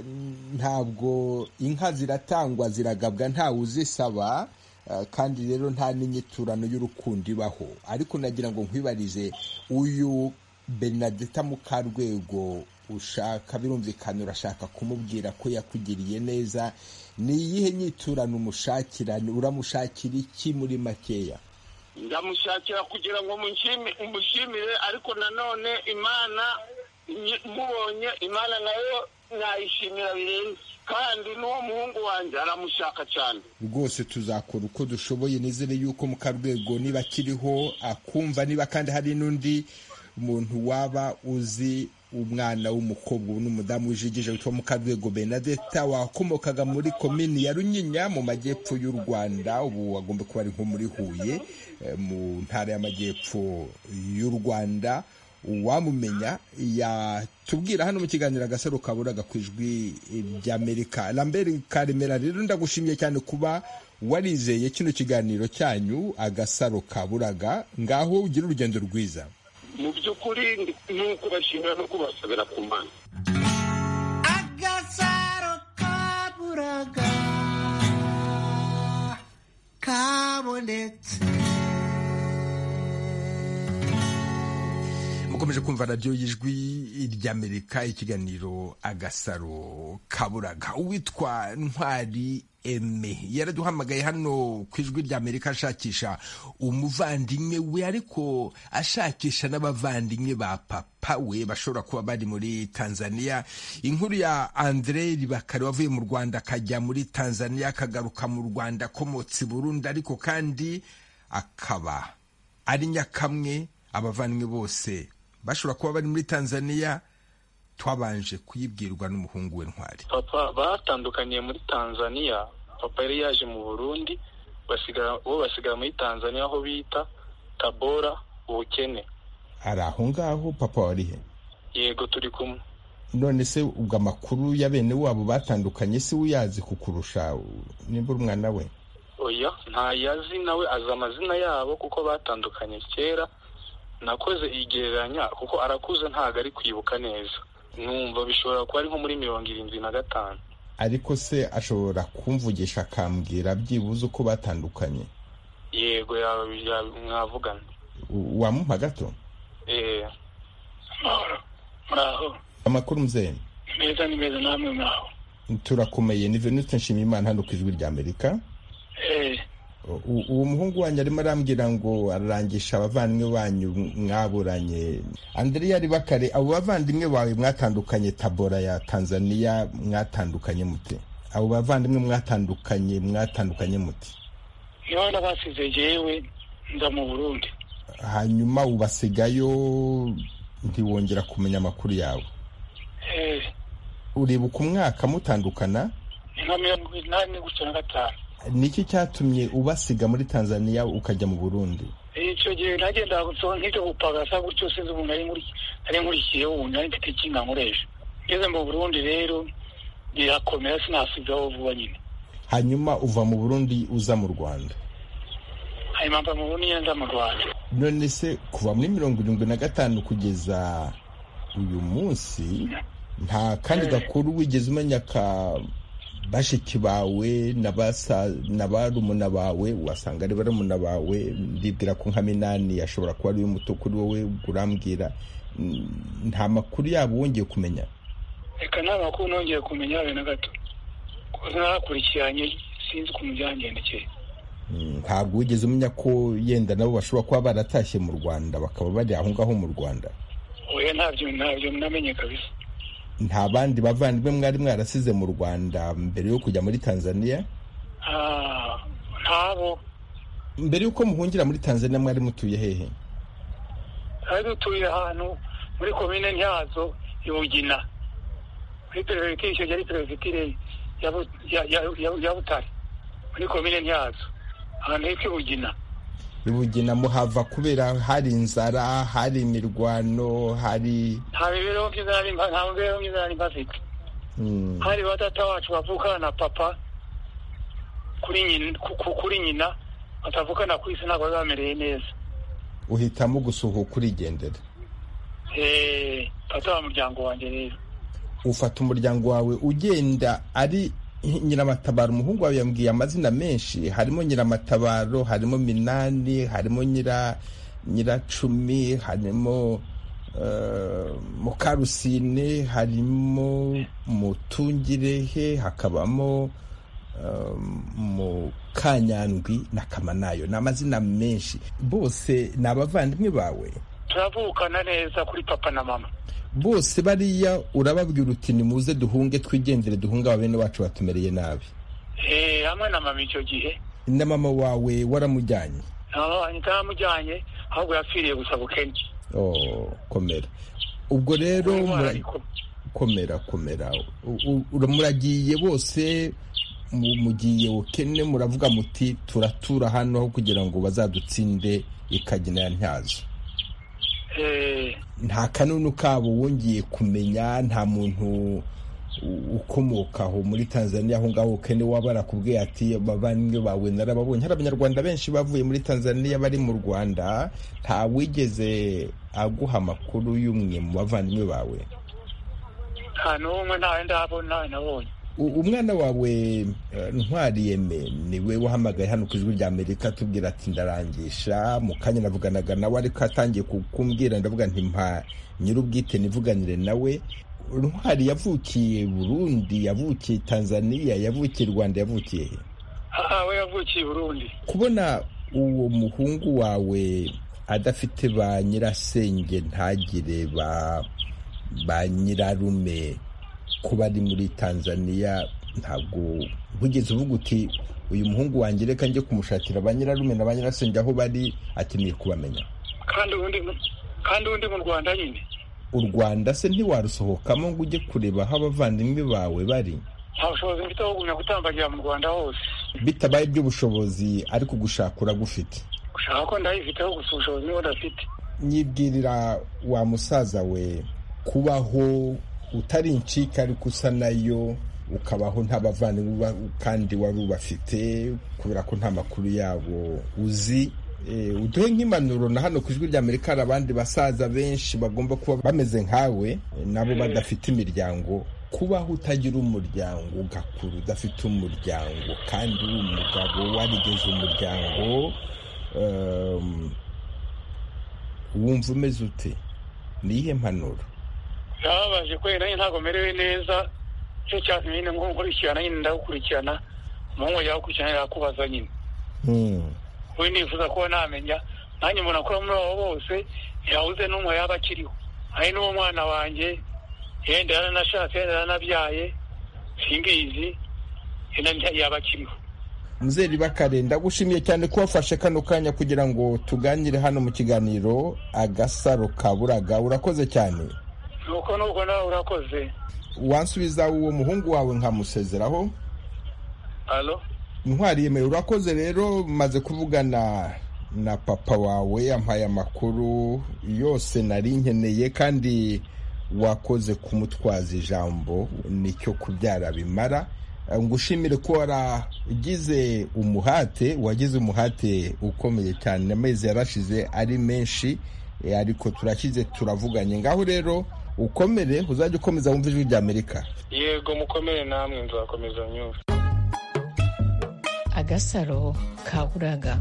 ntabwo inka ziratangwa ziragabwa ntawe uzisaba, kandi rero nta n'inyiturano y'urukundo ibaho, ariko nagira ngo nkwibarize, uyu Bernadetta Mukarwego ushaka, birumvikana urashaka kumubwira ko yakugiriye neza, ni iyihe nyiturano umushakira? Uramushakira iki muri makeya? Ndamushakira kugira ngo umushimire, ariko nanone Imana mubonye, Imana nayo nayishimira birenze, kandi n'uwo muhungu wanjye aramushaka cyane. Rwose tuzakora uko dushoboye, nizere yuko Mukarwego niba akiriho akumva, niba kandi hari n'undi umuntu waba uzi umwana w'umukobwa n'umudamu wijigije witwa Mukarwego Bernadetta wakomokaga muri komini ya Runyinya mu majyepfo y'u Rwanda, ubu wagomba kuba ari nko muri Huye mu ntara y'amajyepfo y'u Rwanda, uwamumenya yatubwira hano mu kiganiro Agasaro Kaburaga ku ijwi ry'Amerika. Lambert Karemera, rero ndagushimiye cyane kuba warizeye kino kiganiro cyanyu Agasaro Kaburaga, ngaho ugira urugendo rwiza. Mu by'ukuri ni ukubashimira no kubasabira ku Mana. Agasaro Kaburaga kabonetse. mukomeje kumva radiyo y'ijwi ry'Amerika, ikiganiro Agasaro Kaburaga. Uwitwa Ntwari Eme yaraduhamagaye hano ku ijwi ry'Amerika ashakisha umuvandimwe we, ariko ashakisha n'abavandimwe ba papa we bashobora kuba bari muri Tanzania. Inkuru ya Andre Ribakare wavuye mu Rwanda akajya muri Tanzania akagaruka mu Rwanda akomotse i Burundi, ariko kandi akaba ari nyakamwe abavandimwe bose bashobora kuba bari muri Tanzania. Twabanje kuyibwirwa n'umuhungu we Ntwari. Papa batandukaniye muri Tanzania, papa yari yaje mu Burundi, basigara bo basigara muri Tanzania aho bita Tabora Ubukene. Ari aho ngaho papa wari he? Yego turi kumwe. None se ubwo amakuru ya bene wabo batandukanye si uyazi kukurusha nimba umwana we? Oya, nta yazi, nawe azi amazina yabo kuko batandukanye kera. Nakoze igereranya kuko arakuze ntago ari kwibuka neza. Numva bishobora kuba ari nko muri mirongo irindwi na gatanu. Ariko se ashobora kumvugisha akambwira byibuze uko batandukanye? Yego ya mwavugana. Wamumpa gato? Eh. Muraho. Amakuru mzee? Meza ni meza, namwe muraho. Turakomeye. Ni Venuste Nshimiyimana hano ku ijwi ry'Amerika. Eh. Uwo muhungu wanyu arimo arambwira ngo ararangisha abavandimwe banyu mwaburanye. Andrea Ribakare, abo bavandimwe bawe mwatandukanye Tabora ya Tanzania mwatandukanye mute? Abo bavandimwe mwatandukanye mwatandukanye mute? Yona basize jewe nda mu Burundi. Hanyuma ubasigayo ntiwongera kumenya amakuru yawe? Eh. Uribuka umwaka mutandukana? Nka mirongo inani guca na gatanu. Niki cyatumye ubasiga muri Tanzania ukajya mu Burundi? Icyo gihe nagenda gusoma nk'icyo gupagasa gutyo sinzi umuntu ari muri ari nkurikiye umuntu ari mfite kinga nkoresha. Ngeze mu Burundi rero birakomera sinasigaho vuba nyine. Hanyuma uva mu Burundi uza mu Rwanda? Hanyuma mba mu Burundi nza mu Rwanda. None se kuva muri mirongo irindwi na gatanu kugeza uyu munsi nta kandi gakuru wigeze umenya ka bashiki bawe n'abarumuna bawe? Wasanga ari barumuna bawe, ndibwira ko nka Minani ashobora kuba ari muto kuri wowe, urambwira nta makuru yabo wongeye kumenya? Reka nta makuru nongeye kumenya habe na gato, kuko narakurikiranye sinzi ku mujyangendekeye. Ntabwo wigeze umenya ko yenda nabo bashobora kuba baratashye mu Rwanda bakaba bari aho ngaho mu Rwanda? Oya, ntabyo ntabyo namenye kabisa. Nta bandi bavandimwe mwari mwarasize mu Rwanda mbere yo kujya muri Tanzania? Ah, ntabo. Mbere yuko muhungira muri Tanzania mwari mutuye hehe? Ari dutuye ahantu muri komine Ntyazo Ibugina. Muri perefegiture yari perefegiture ya Butare. Muri komine Ntyazo. Ahantu hitwa Ibugina. Ibugina muhava kubera hari inzara, hari imirwano, hari nta bibereho byiza nari nta bibereho byiza nari bafite. Hari batata wacu bavukana na papa kuri nyina kuri nyina batavukana ku isi ntabwo bamereye neza. Uhitamo gusuhuka kurigendera? Eh, pata wa muryango wanjye rero. Ufata umuryango wawe ugenda ari Nyiramatabaro. Umuhungu wawe yambwiye amazina menshi, harimo Nyiramatabaro, harimo Minani, harimo Nyira Nyiracumi, harimo uh, Mukarusine, harimo Mutungirehe, hakabamo uh, Mukanyandwi na Kamanayo. Ni amazina menshi. Bose ni abavandimwe bawe? Turavukana neza kuri papa na mama. Bose bariya urababwira uti ni muze duhunge twigendere duhunga bene wacu batumereye nabi? Eh, hamwe na mama icyo gihe. Na mama wawe waramujyanye? No, ntamujyanye, ahubwo yapfiriye gusa Bukene. Oh, komera. Ubwo rero komera komera. Uramuragiye bose mugiye Bukene, muravuga muti turatura hano aho kugira ngo bazadutsinde Ikagina ya Ntyazo. Eh, nta kanunu kabo wongeye kumenya? Nta muntu ukomokaho muri Tanzania aho ngaho Bukene wabarakubwiye ati bavandimwe bawe narababonye? Hari abanyarwanda benshi bavuye muri Tanzania bari mu Rwanda, nta wigeze aguha amakuru y'umwe mu bavandimwe bawe? nta n'umwe, ntawe ndabona nabonye. umwana wawe Ntwari Yeme niwe wahamagaye hano ku ijwi rya Amerika tubwira ati ndarangisha, mu kanya navuganaga nawe ariko atangiye kukumbwira ndavuga nti mpa nyir'ubwite nivuganire nawe. Ntwari yavukiye Burundi, yavukiye Tanzania, yavukiye Rwanda, yavukiye he? aha we yavukiye Burundi. Kubona uwo muhungu wawe adafite ba nyirasenge ntagire ba ba nyirarume kuba ari muri Tanzania, ntabwo bugeze uvuga uti uyu muhungu wanjye reka njye kumushakira ba nyirarume na ba nyirasenge aho bari, atimiye kubamenya? kandi undi kandi undi mu Rwanda nyine. U Rwanda se ntiwarusohokamo ngo ujye kureba aho abavandimwe bawe bari? nta bushobozi mfite bwo kujya gutambagira mu Rwanda hose. Bitabaye iby'ubushobozi ariko gushaka uragufite? gushaka ko ndayifiteho gusa ubushobozi niba udafite. Nyibwirira wa musaza we, kubaho utari incika ariko usa nayo, ukabaho nta bavandimwe kandi wari ubafite kubera ko nta makuru yabo uzi. Uduhe nk'impanuro na hano ku ijwi rya Amerika hari abandi basaza benshi bagomba kuba bameze nkawe nabo badafite imiryango. Kubaho utagira umuryango, ugakura udafite umuryango kandi uri umugabo warigeze umuryango, wumva umeze ute? Ni iyihe mpanuro? Yababaje kwera nyine ntabwo merewe neza, cyo cyatumye nyine ngo nkurikirana nyine ndagukurikirana, umuhungu yagukurikirana yakubaza nyine. we nifuza kuba namenya nanjye umuntu akora muri abo bose ntiyabuze n'umwe yaba akiriho. hari n'uwo mwana wanjye yenda yaranashatse yenda yaranabyaye singizi yenda yaba akiriho. Mzee Bakare, ndagushimiye cyane ko wafashe kano kanya kugira ngo tuganire hano mu kiganiro Agasaro Kaburaga. Urakoze cyane. nuko nuko nawe urakoze. Wansubiza uwo muhungu wawe nkamusezeraho? Allo? Ntwari Yeme, urakoze rero, maze kuvugana na papa wawe, yampaye amakuru yose nari nkeneye kandi wakoze kumutwaza ijambo, nicyo kubyara bimara. Ngushimire ko waragize umuhate, wagize umuhate ukomeye cyane, amezi yarashize ari menshi ariko turakize turavuganye. Ngaho rero ukomere, uzajya ukomeza wumva ijwi rya Amerika. Yego mukomere namwe nzakomeza nyumva. Agasaro Kaburaga.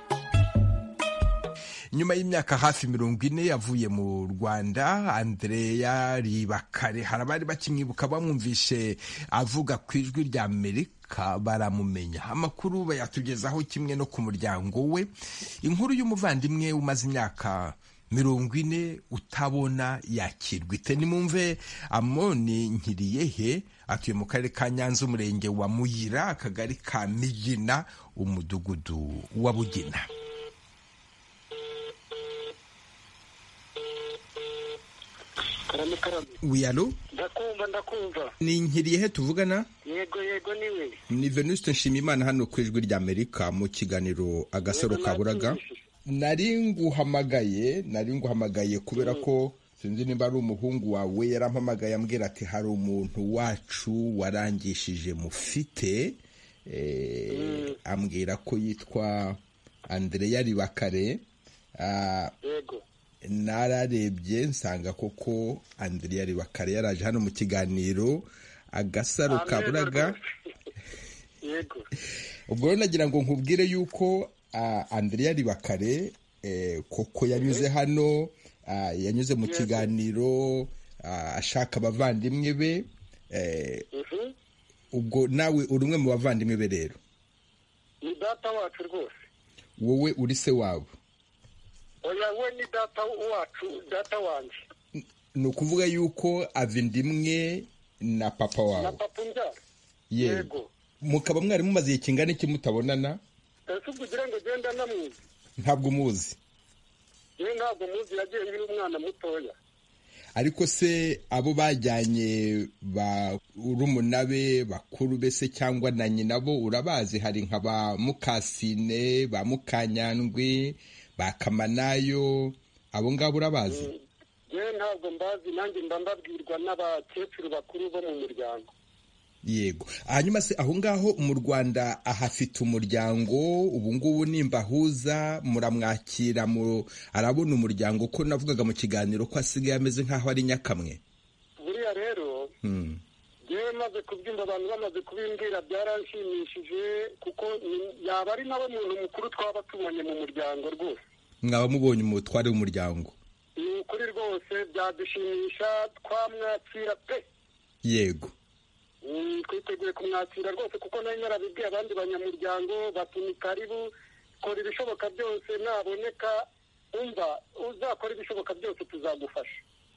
Nyuma y'imyaka hafi mirongo ine yavuye mu Rwanda, Andrea Ribakare hari abari bakimwibuka bamwumvishe avuga ku ijwi rya Amerika baramumenya. Amakuru bayatugezaho kimwe no ku muryango we. Inkuru y'umuvandimwe umaze imyaka mirongo ine utabona yakirwa ite? Nimumve Amoni Nkiriyehe, atuye mu karere ka Nyanza, umurenge wa Muyira, akagari ka Migina, umudugudu wa Bugina. Karame karame. Wiyalo? Ndakumva ndakumva. Ni Nkiriyehe tuvugana? Yego yego niwe. Ni Venuste Nshimiyimana hano ku ijwi rya Amerika mu kiganiro Agasaro Kaburaga. Nari nguhamagaye, nari nguhamagaye kubera ko sinzi nimba ari umuhungu wawe yarampamagaye ambwira ati hari umuntu wacu warangishije mufite, eh, mm. ambwira ko yitwa Andrea Ribakare. Ah, yego. Nararebye nsanga koko Andrea Ribakare yaraje hano mu kiganiro Agasaro Kaburaga. Yego. Ubwo rero nagira ngo nkubwire yuko uh, Andrea Ribakare eh, koko yanyuze mm-hmm. hano uh, yanyuze mu kiganiro uh, ashaka abavandimwe be eh, mm-hmm. ubwo nawe uri umwe mu bavandimwe be rero? Ni data wacu rwose. Wowe uri se wabo? Oya, we ni data wacu, data wanje. Ni ukuvuga yuko avindimwe na papa wawe? Na papa mbyara. Yego. Mukaba mwari mumaze ikingana iki mutabonana? Ese kugira ngo genda namuzi? Ntabwo muzi? Ye ntabwo muzi, yagiye yiri umwana mutoya. Ariko se abo bajyanye ba urumunabe bakuru bese cyangwa na nyina bo urabazi? Hari nka ba Mukasine, ba Mukanyandwi, bakamanayo, abo ngabo urabazi? Ye ntabwo mbazi, nanjye mbambabwirwa n'abakecuru bakuru bo mu muryango. Yego. Hanyuma se aho ngaho mu Rwanda ahafite umuryango, ubu ngubu nimbahuza muramwakira, mu arabona umuryango ko navugaga mu kiganiro ko asigaye ameze nkaho ari nyakamwe? Buriya rero hmm. yewe ngewe maze kubyumva abantu bamaze kubimbwira byaranshimishije kuko yaba ari nawe muntu mukuru twaba tubonye mu muryango rwose. Mwaba mubonye umutware w'umuryango? Ni ukuri rwose byadushimisha, twamwakira pe. Yego. Twiteguye kumwakira rwose kuko nawe nyarabibwiye abandi banyamuryango bati ni karibu, kora ibishoboka byose, naboneka umva uzakora ibishoboka byose tuzagufasha.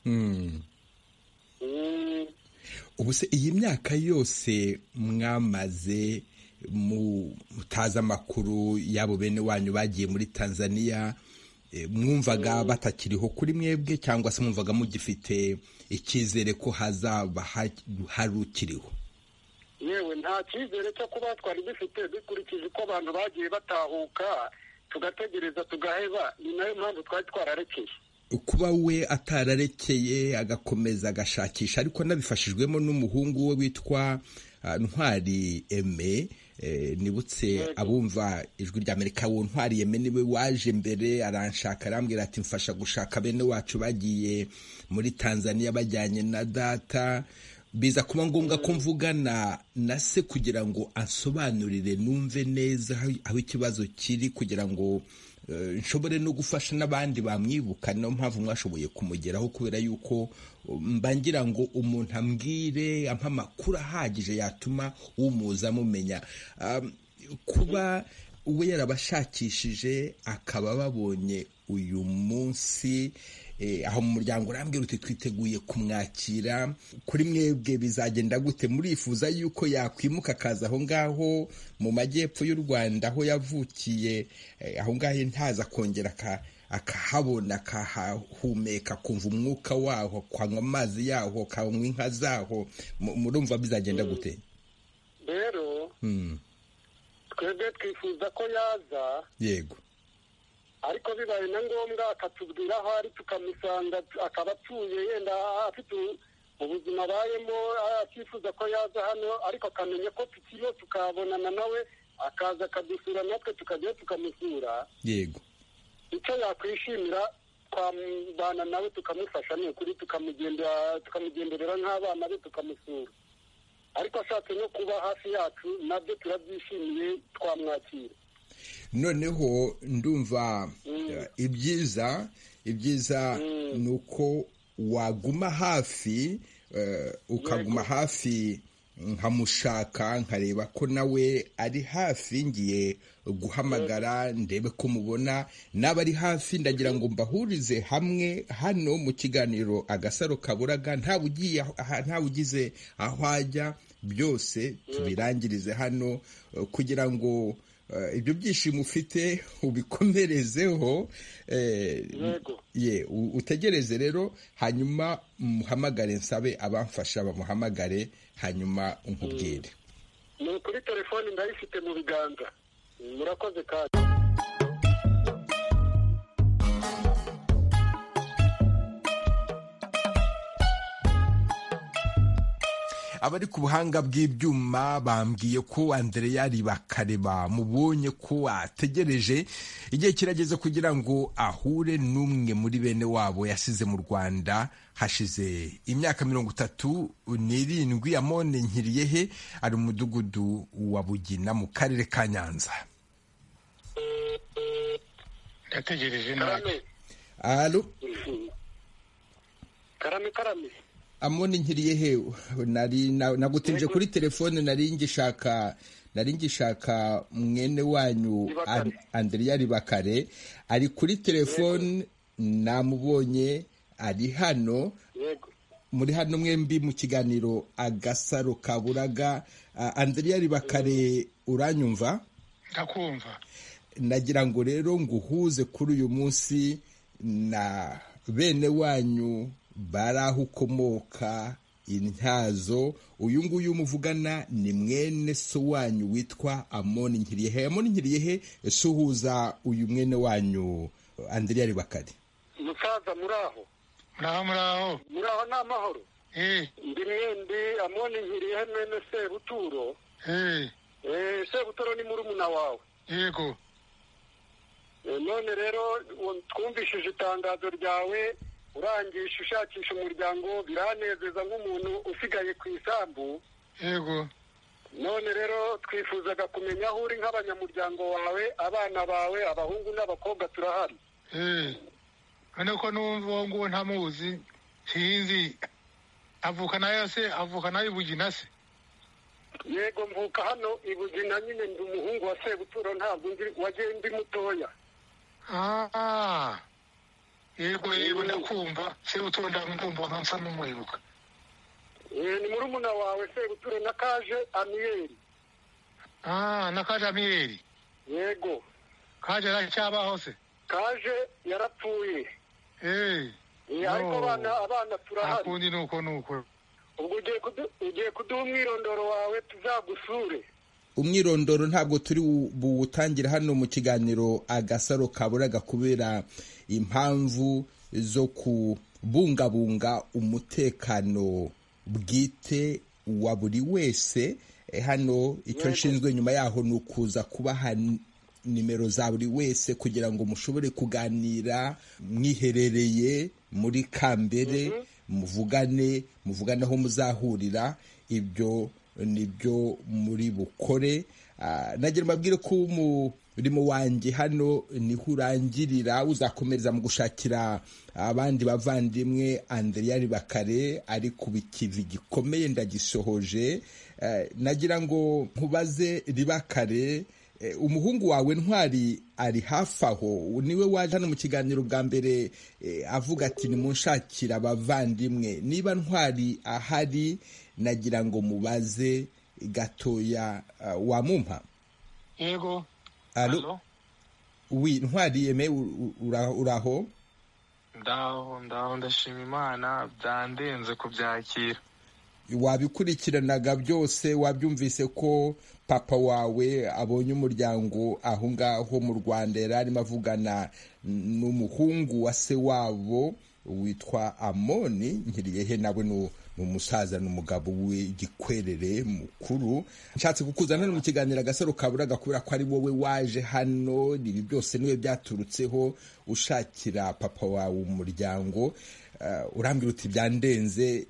Ubu se iyi myaka yose mwamaze mutaza amakuru y'abo bene wanyu bagiye muri Tanzania, mwumvaga batakiriho kuri mwebwe cyangwa se mwumvaga mugifite icyizere ko hazaba hari ukiriho? Yewe nta cyizere cyo kuba twari dufite dukurikije ko abantu bagiye batahuka tugategereza tugaheba, ni nayo mpamvu twari twararekeye. Kuba we atararekeye agakomeza agashakisha ariko nabifashijwemo n'umuhungu we witwa Ntwari Aime, nibutse abumva ijwi rya Amerika, wo Ntwari Aime niwe waje mbere aranshaka arambwira ati mfasha gushaka bene wacu bagiye muri Tanzania bajyanye na data. Biza kuba ngombwa ko mvugana na se kugira ngo ansobanurire numve neza aho ikibazo kiri kugira ngo nshobore no gufasha n'abandi bamwibuka. Niyo mpamvu mwashoboye kumugeraho kubera yuko mbangira ngo umuntu ambwire ampa amakuru ahagije yatuma umuza mumenya. Kuba we yarabashakishije akaba babonye uyu munsi aho mu muryango urambwira uti twiteguye kumwakira, kuri mwebwe bizagenda gute? Murifuza yuko yakwimuka akaza aho ngaho mu majyepfo y'u Rwanda aho yavukiye, aho ngaho ntaza kongera akahabona akahahumeka, kumva umwuka waho, kwanywa amazi yaho, kanywa inka zaho? Murumva bizagenda gute? Rero twebwe twifuza ko yaza, yego, ariko bibaye na ngombwa akatubwira aho ari tukamusanga, akaba apfuye yenda afite ubuzima abayemo, akifuza ko yaza hano ariko akamenya ko tukiriho tukabonana nawe, akaza akadusura natwe tukajyayo tukamusura. Yego, icyo yakwishimira twabana nawe tukamufasha, ni ukuri tukamugendera tukamugenderera nk'abana be tukamusura, ariko ashatse no kuba hafi yacu nabyo turabyishimiye, twamwakira. Noneho ndumva ibyiza ibyiza ni uko waguma hafi, ukaguma hafi nkamushaka, nkareba ko nawe ari hafi, ngiye guhamagara ndebe ko mubona naba ari hafi. Ndagira ngo mbahurize hamwe hano mu kiganiro Agasaro Kaburaga, ntawe ugiye ntawe ugize aho ajya, byose tubirangirize hano kugira ngo ibyo byishimo ufite ubikomerezeho. Ye utegereze rero, hanyuma muhamagare, nsabe abamfasha bamuhamagare, hanyuma unkubwire. Ni kuri telefoni ndayifite mu biganza. Murakoze kandi. Abari ku buhanga bw'ibyuma bambwiye ko Andrea Ribakare bamubonye ko ategereje. Igihe kirageze kugira ngo ahure n'umwe muri bene wabo yasize mu Rwanda hashize imyaka mirongo itatu n'irindwi. Amone Nkiriyehe ari mu mudugudu wa Bugina mu karere ka Nyanza. Ndategereje nawe. Allo. Karame karame. Amone Nkiriyehe, nari nagutinje kuri telefone, nari ngishaka nari ngishaka mwene wanyu Andrea Ribakare ari kuri telefone, namubonye ari hano. Yego, muri hano mwembi mu kiganiro Agasaro Kaburaga. Andrea Ribakare, uranyumva? Ndakumva. Nagira ngo rero nguhuze kuri uyu munsi na bene wanyu baraho ukomoka Intyazo. Uyu nguyu muvugana ni mwene so wanyu witwa Amone Nkiriyehe. Amone Nkiriyehe, suhuza uyu mwene wanyu Andrea Ribakare. Musaza muraho? Muraho muraho. Muraho na mahoro. Eh. Ndi mwende Amone Nkiriyehe mwene Sebuturo. Eh. Eh, Sebuturo ni murumuna wawe. Yego. None rero twumvishije itangazo ryawe urangisha ushakisha umuryango, biranezeza nk'umuntu usigaye ku isambu. yego none rero twifuzaga kumenya aho uri nk'abanyamuryango wawe abana bawe abahungu n'abakobwa turahari eh ane ko numva uwo nguwo ntamuzi sinzi avuka nayo se avuka nayo Bugina se yego mvuka hano Ibugina nyine ndi umuhungu wa Sebuturo ntabwo nzi wagiye ndi mutoya ah yego yego ndakumva Sebuturo ndakumva nkansa n'umwibuka eh ni murumuna wawe Sebuturo na Kaje Amiyeri ah na Kaje Amiyeri yego Kaje aracyabaho se Kaje yarapfuye eh ariko abana abana turahari akundi nuko nuko ubwo ugiye kuduha umwirondoro wawe tuzagusure umwirondoro ntabwo turi buwutangire hano mu kiganiro Agasaro Kaburaga kubera impamvu zo kubungabunga umutekano bwite wa buri wese hano icyo nshinzwe nyuma yaho ni ukuza kubaha nimero za buri wese kugira ngo mushobore kuganira mwiherereye muri Kambere muvugane muvugane aho muzahurira ibyo nibyo muri bukore nagira mbabwire ko umurimo wanjye hano niho urangirira uzakomereza mu gushakira abandi bavandimwe Andrea Ribakare ari ku bikivi gikomeye ndagisohoje nagira ngo nkubaze Ribakare umuhungu wawe Ntwari ari hafi aho niwe waje hano mu kiganiro bwa mbere avuga ati nimunshakira abavandimwe niba Ntwari ahari nagira ngo mubaze gatoya wamumpa yego allo wi Ntwari yeme uraho ndaho ndaho ndashima Imana byandenze kubyakira wabikurikiranaga byose wabyumvise ko papa wawe abonye umuryango aho ngaho mu Rwanda yari arimo avugana n'umuhungu wa se wabo witwa Amoni Nkiriyehe nawe ni umusaza n'umugabo w'igikwerere mukuru nshatse kukuzana hano mu kiganiro Agasaro Kaburaga kubera ko ari wowe waje hano ibi byose niwe byaturutseho ushakira papa wawe umuryango urambwira uti byandenze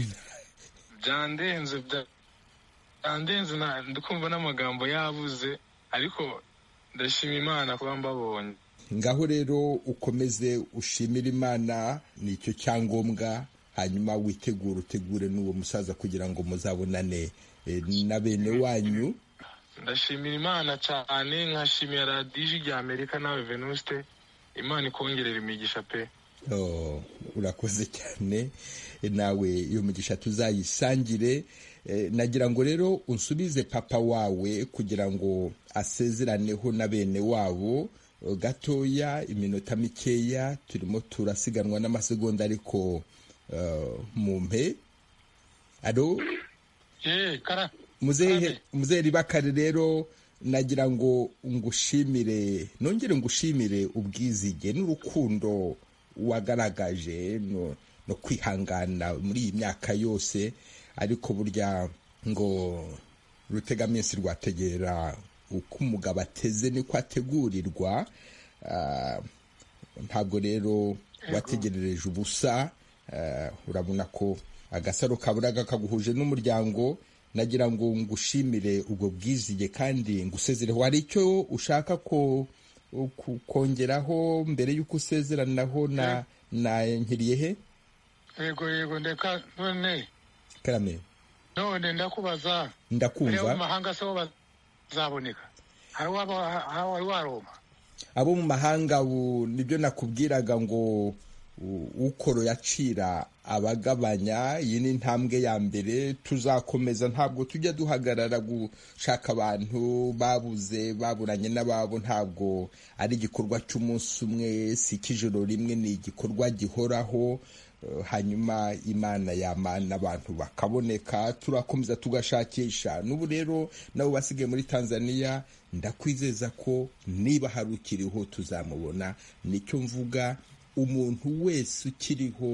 byandenze byandenze ndikumva n'amagambo yabuze ariko ndashima Imana kuba mbabonye ngaho rero ukomeze ushimira Imana nicyo cyangombwa hanyuma witegura utegure n'uwo musaza kugira ngo muzabonane na bene wanyu ndashimira Imana cyane nkashimira radiyo rya Amerika nawe Venuste Imana ikongerera imigisha pe oh urakoze cyane nawe iyo migisha tuzayisangire nagira ngo rero unsubize papa wawe kugira ngo asezeraneho na bene wabo gatoya iminota mikeya turimo turasiganwa n'amasegonda ariko mumpe alo eh kara muzehe muzehe Ribakare rero nagira ngo ngushimire nongere ngushimire ubwizige n'urukundo wagaragaje no no kwihangana muri iyi myaka yose ariko burya ngo rutegaminsi rwategera uko umugabo ateze niko ategurirwa ntabwo rero wategerereje ubusa urabona ko Agasaro Kaburaga kaguhuje n'umuryango nagira ngo ngushimire ubwo bwizige kandi ngusezereho hari icyo ushaka ko kongeraho mbere y'uko usezeranaho na na Nkiriyehe yego yego ndeka none karame none ndakubaza ndakumva mu mahanga se bazaboneka hari waba hari waroma abo mu mahanga nibyo nakubwiraga ngo ukoro yacira abagabanya iyi ni intambwe ya mbere tuzakomeza ntabwo tujya duhagarara gushaka abantu babuze baburanye n'ababo ntabwo ari igikorwa cy'umunsi umwe si ik'ijoro rimwe ni igikorwa gihoraho hanyuma Imana yamana abantu bakaboneka turakomeza tugashakisha n'ubu rero nabo basigaye muri Tanzania ndakwizeza ko niba hari ukiriho tuzamubona nicyo mvuga umuntu wese ukiriho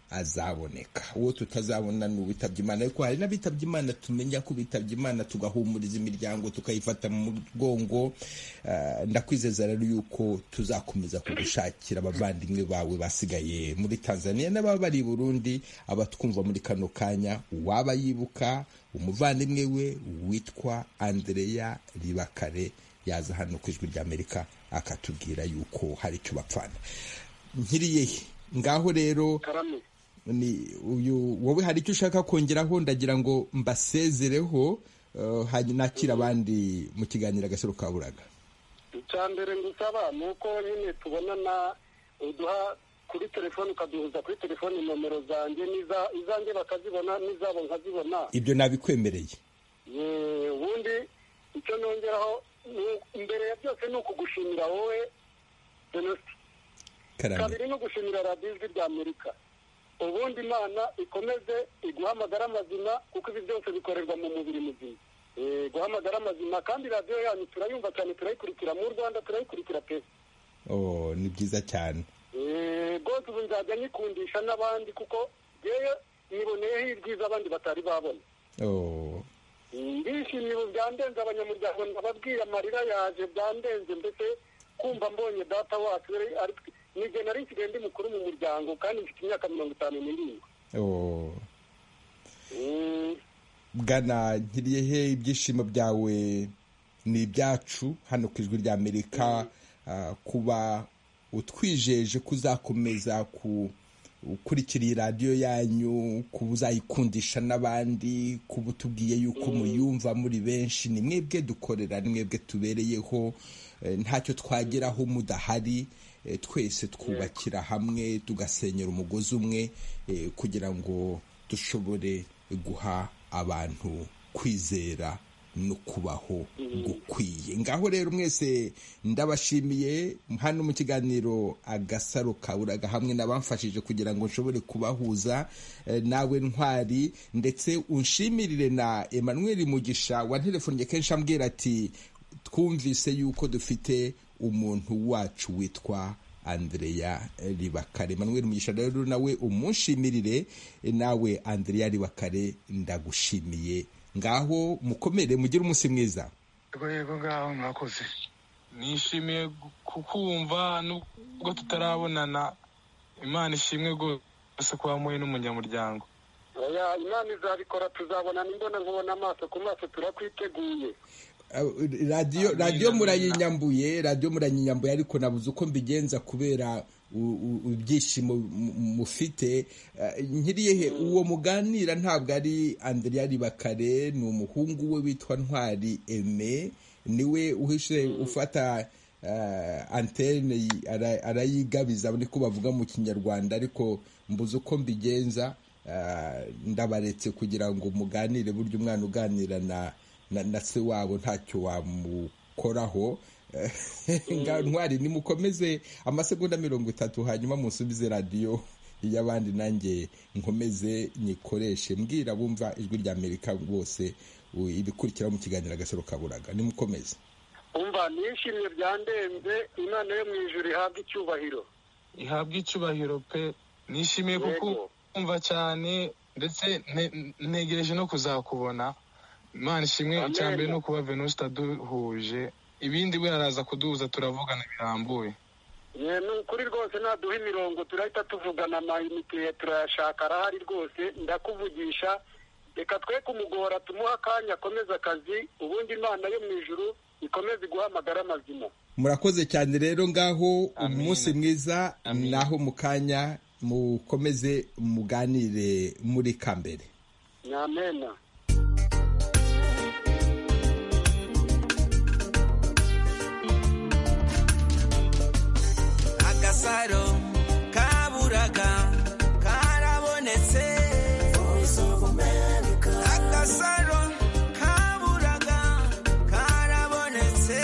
azaboneka. Uwo tutazabona ni uwitabye Imana, ariko hari n'abitabye Imana tumenya ko bitabye Imana tugahumuriza imiryango tukayifata mu mugongo. Uh, ndakwizeza rero yuko tuzakomeza kugushakira abavandimwe bawe basigaye muri Tanzania n'ababa bari i Burundi, abatwumva muri kano kanya. Waba yibuka umuvandimwe we witwa Andrea Ribakare yaza hano ku Ijwi ry'Amerika akatubwira yuko hari icyo bapfana. Nkiriye ngaho rero ni uyu wowe hari icyo ushaka kongeraho? Ndagira ngo mbasezereho uh, hanyuma nakira abandi mu kiganiro Agasaro Kaburaga. Icyambere ngusaba nuko nyine tubonana uduha kuri telefone ukaduhuza kuri telefone nomero zanjye niza izanjye bakazibona n'izabo nkazibona. Ibyo nabikwemereye. Ye wundi icyo nongeraho imbere ya byose ni ukugushimira wowe Venuste. Kabiri no gushimira radiyo Ijwi ry'Amerika. Ubundi Imana ikomeze iguhamagara amazima kuko ibi byose bikorerwa mu mubiri muzima. Eh guhamagara amazima kandi radiyo yanyu turayumva cyane, turayikurikira mu Rwanda, turayikurikira pe. Oh, ni byiza cyane. Eh gose ubu nzajya nyikundisha n'abandi kuko yewe niboneyeho ibyiza abandi batari babona. Oh. Ndishimye ubu byandenze abanyamuryango, ndababwiye amarira yaje byandenze, mbese kumva mbonye data wacu ari nige nari nsigaye ndi mukuru mu muryango kandi mfite imyaka mirongo itanu n'irindwi. Oh. Mm. Bwana Nkiriyehe, ibyishimo byawe ni ibyacu hano ku Ijwi ry'Amerika. Uh, kuba utwijeje kuzakomeza ku ukurikira radiyo yanyu, kuba uzayikundisha n'abandi, kuba utubwiye yuko muyumva muri benshi. Ni mwebwe dukorera, ni mwebwe tubereyeho. Ntacyo twageraho mudahari. Twese twubakira hamwe tugasenyera umugozi umwe kugira ngo dushobore guha abantu kwizera no kubaho gukwiye. Ngaho rero mwese ndabashimiye hano mu kiganiro Agasaro Kaburaga hamwe n'abamfashije kugira ngo nshobore kubahuza nawe Ntwari, ndetse unshimirire na Emmanuel Mugisha wa telefone kenshi ambwira ati twumvise yuko dufite umuntu wacu witwa Andrea Ribakare. Emmanuel Mugisha rero nawe umushimirire, nawe Andrea Ribakare ndagushimiye. Ngaho mukomere, mugire umunsi mwiza. Yego ngaho mwakoze. Nishimiye kukumva nubwo tutarabonana. Imana ishimwe gose kwa mwe n'umunyamuryango. Oya, Imana izabikora, tuzabonana imbona nkubona amaso ku maso, turakwiteguye. Radio radio murayinyambuye, radio murayinyambuye, ariko nabuze uko mbigenza kubera ibyishimo mufite. Nkiriyehe, uwo muganira ntabwo ari Andrea Ribakare, ni umuhungu we witwa Ntwari Aime, niwe uhishe ufata uh, antenne arayigabiza niko bavuga mu Kinyarwanda, ariko mbuze uko mbigenza. Uh, ndabaretse kugira ngo muganire, buryo umwana uganira na na, na se wabo ntacyo wamukoraho. Ntwari, nimukomeze amasegonda mirongo itatu hanyuma musubize radio y'abandi, nanjye nkomeze nyikoreshe mbwira bumva Ijwi ry'Amerika bose ibikurikira mu kiganiro Agasaro Kaburaga. Nimukomeze. Umva nishimye byandenze, Imana yo mu ijuru ihabwa icyubahiro. Ihabwa icyubahiro pe. Nishimiye kuko umva cyane, ndetse ntegereje no kuzakubona. Imana ishimwe. Icyambere no kuba Venuste duhuje, ibindi we araza kuduhuza turavugana birambuye. Ye nukuri rwose naduha imirongo turahita tuvugana, amayinite turayashaka arahari rwose, ndakuvugisha. Reka twe kumugora, tumuha akanya akomeza akazi, ubundi Imana yo mu ijuru ikomeze guhamagara amazima. Murakoze cyane rero, ngaho umunsi mwiza, naho mukanya mukomeze muganire muri Kambere. Amena. Agasaro Kaburaga karabonetse. Agasaro Kaburaga karabonetse.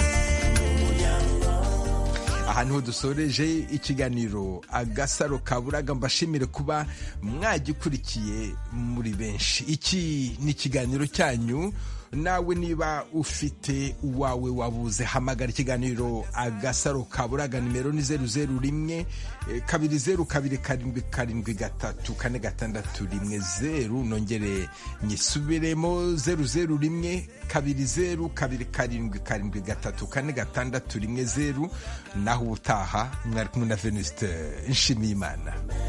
Ahantu dusoreje ikiganiro Agasaro Kaburaga, mbashimire kuba mwagikurikiye muri benshi. Iki ni ikiganiro cyanyu nawe niba ufite uwawe wabuze hamagara ikiganiro agasaro kaburaga. Nimero ni zeru zeru rimwe kabiri zeru kabiri karindwi karindwi gatatu kane gatandatu rimwe zeru. Nongere nyisubiremo zeru zeru rimwe kabiri zeru kabiri karindwi karindwi gatatu kane gatandatu rimwe zeru. Naho ubutaha mwari kumwe na Venuste Nshimiyimana.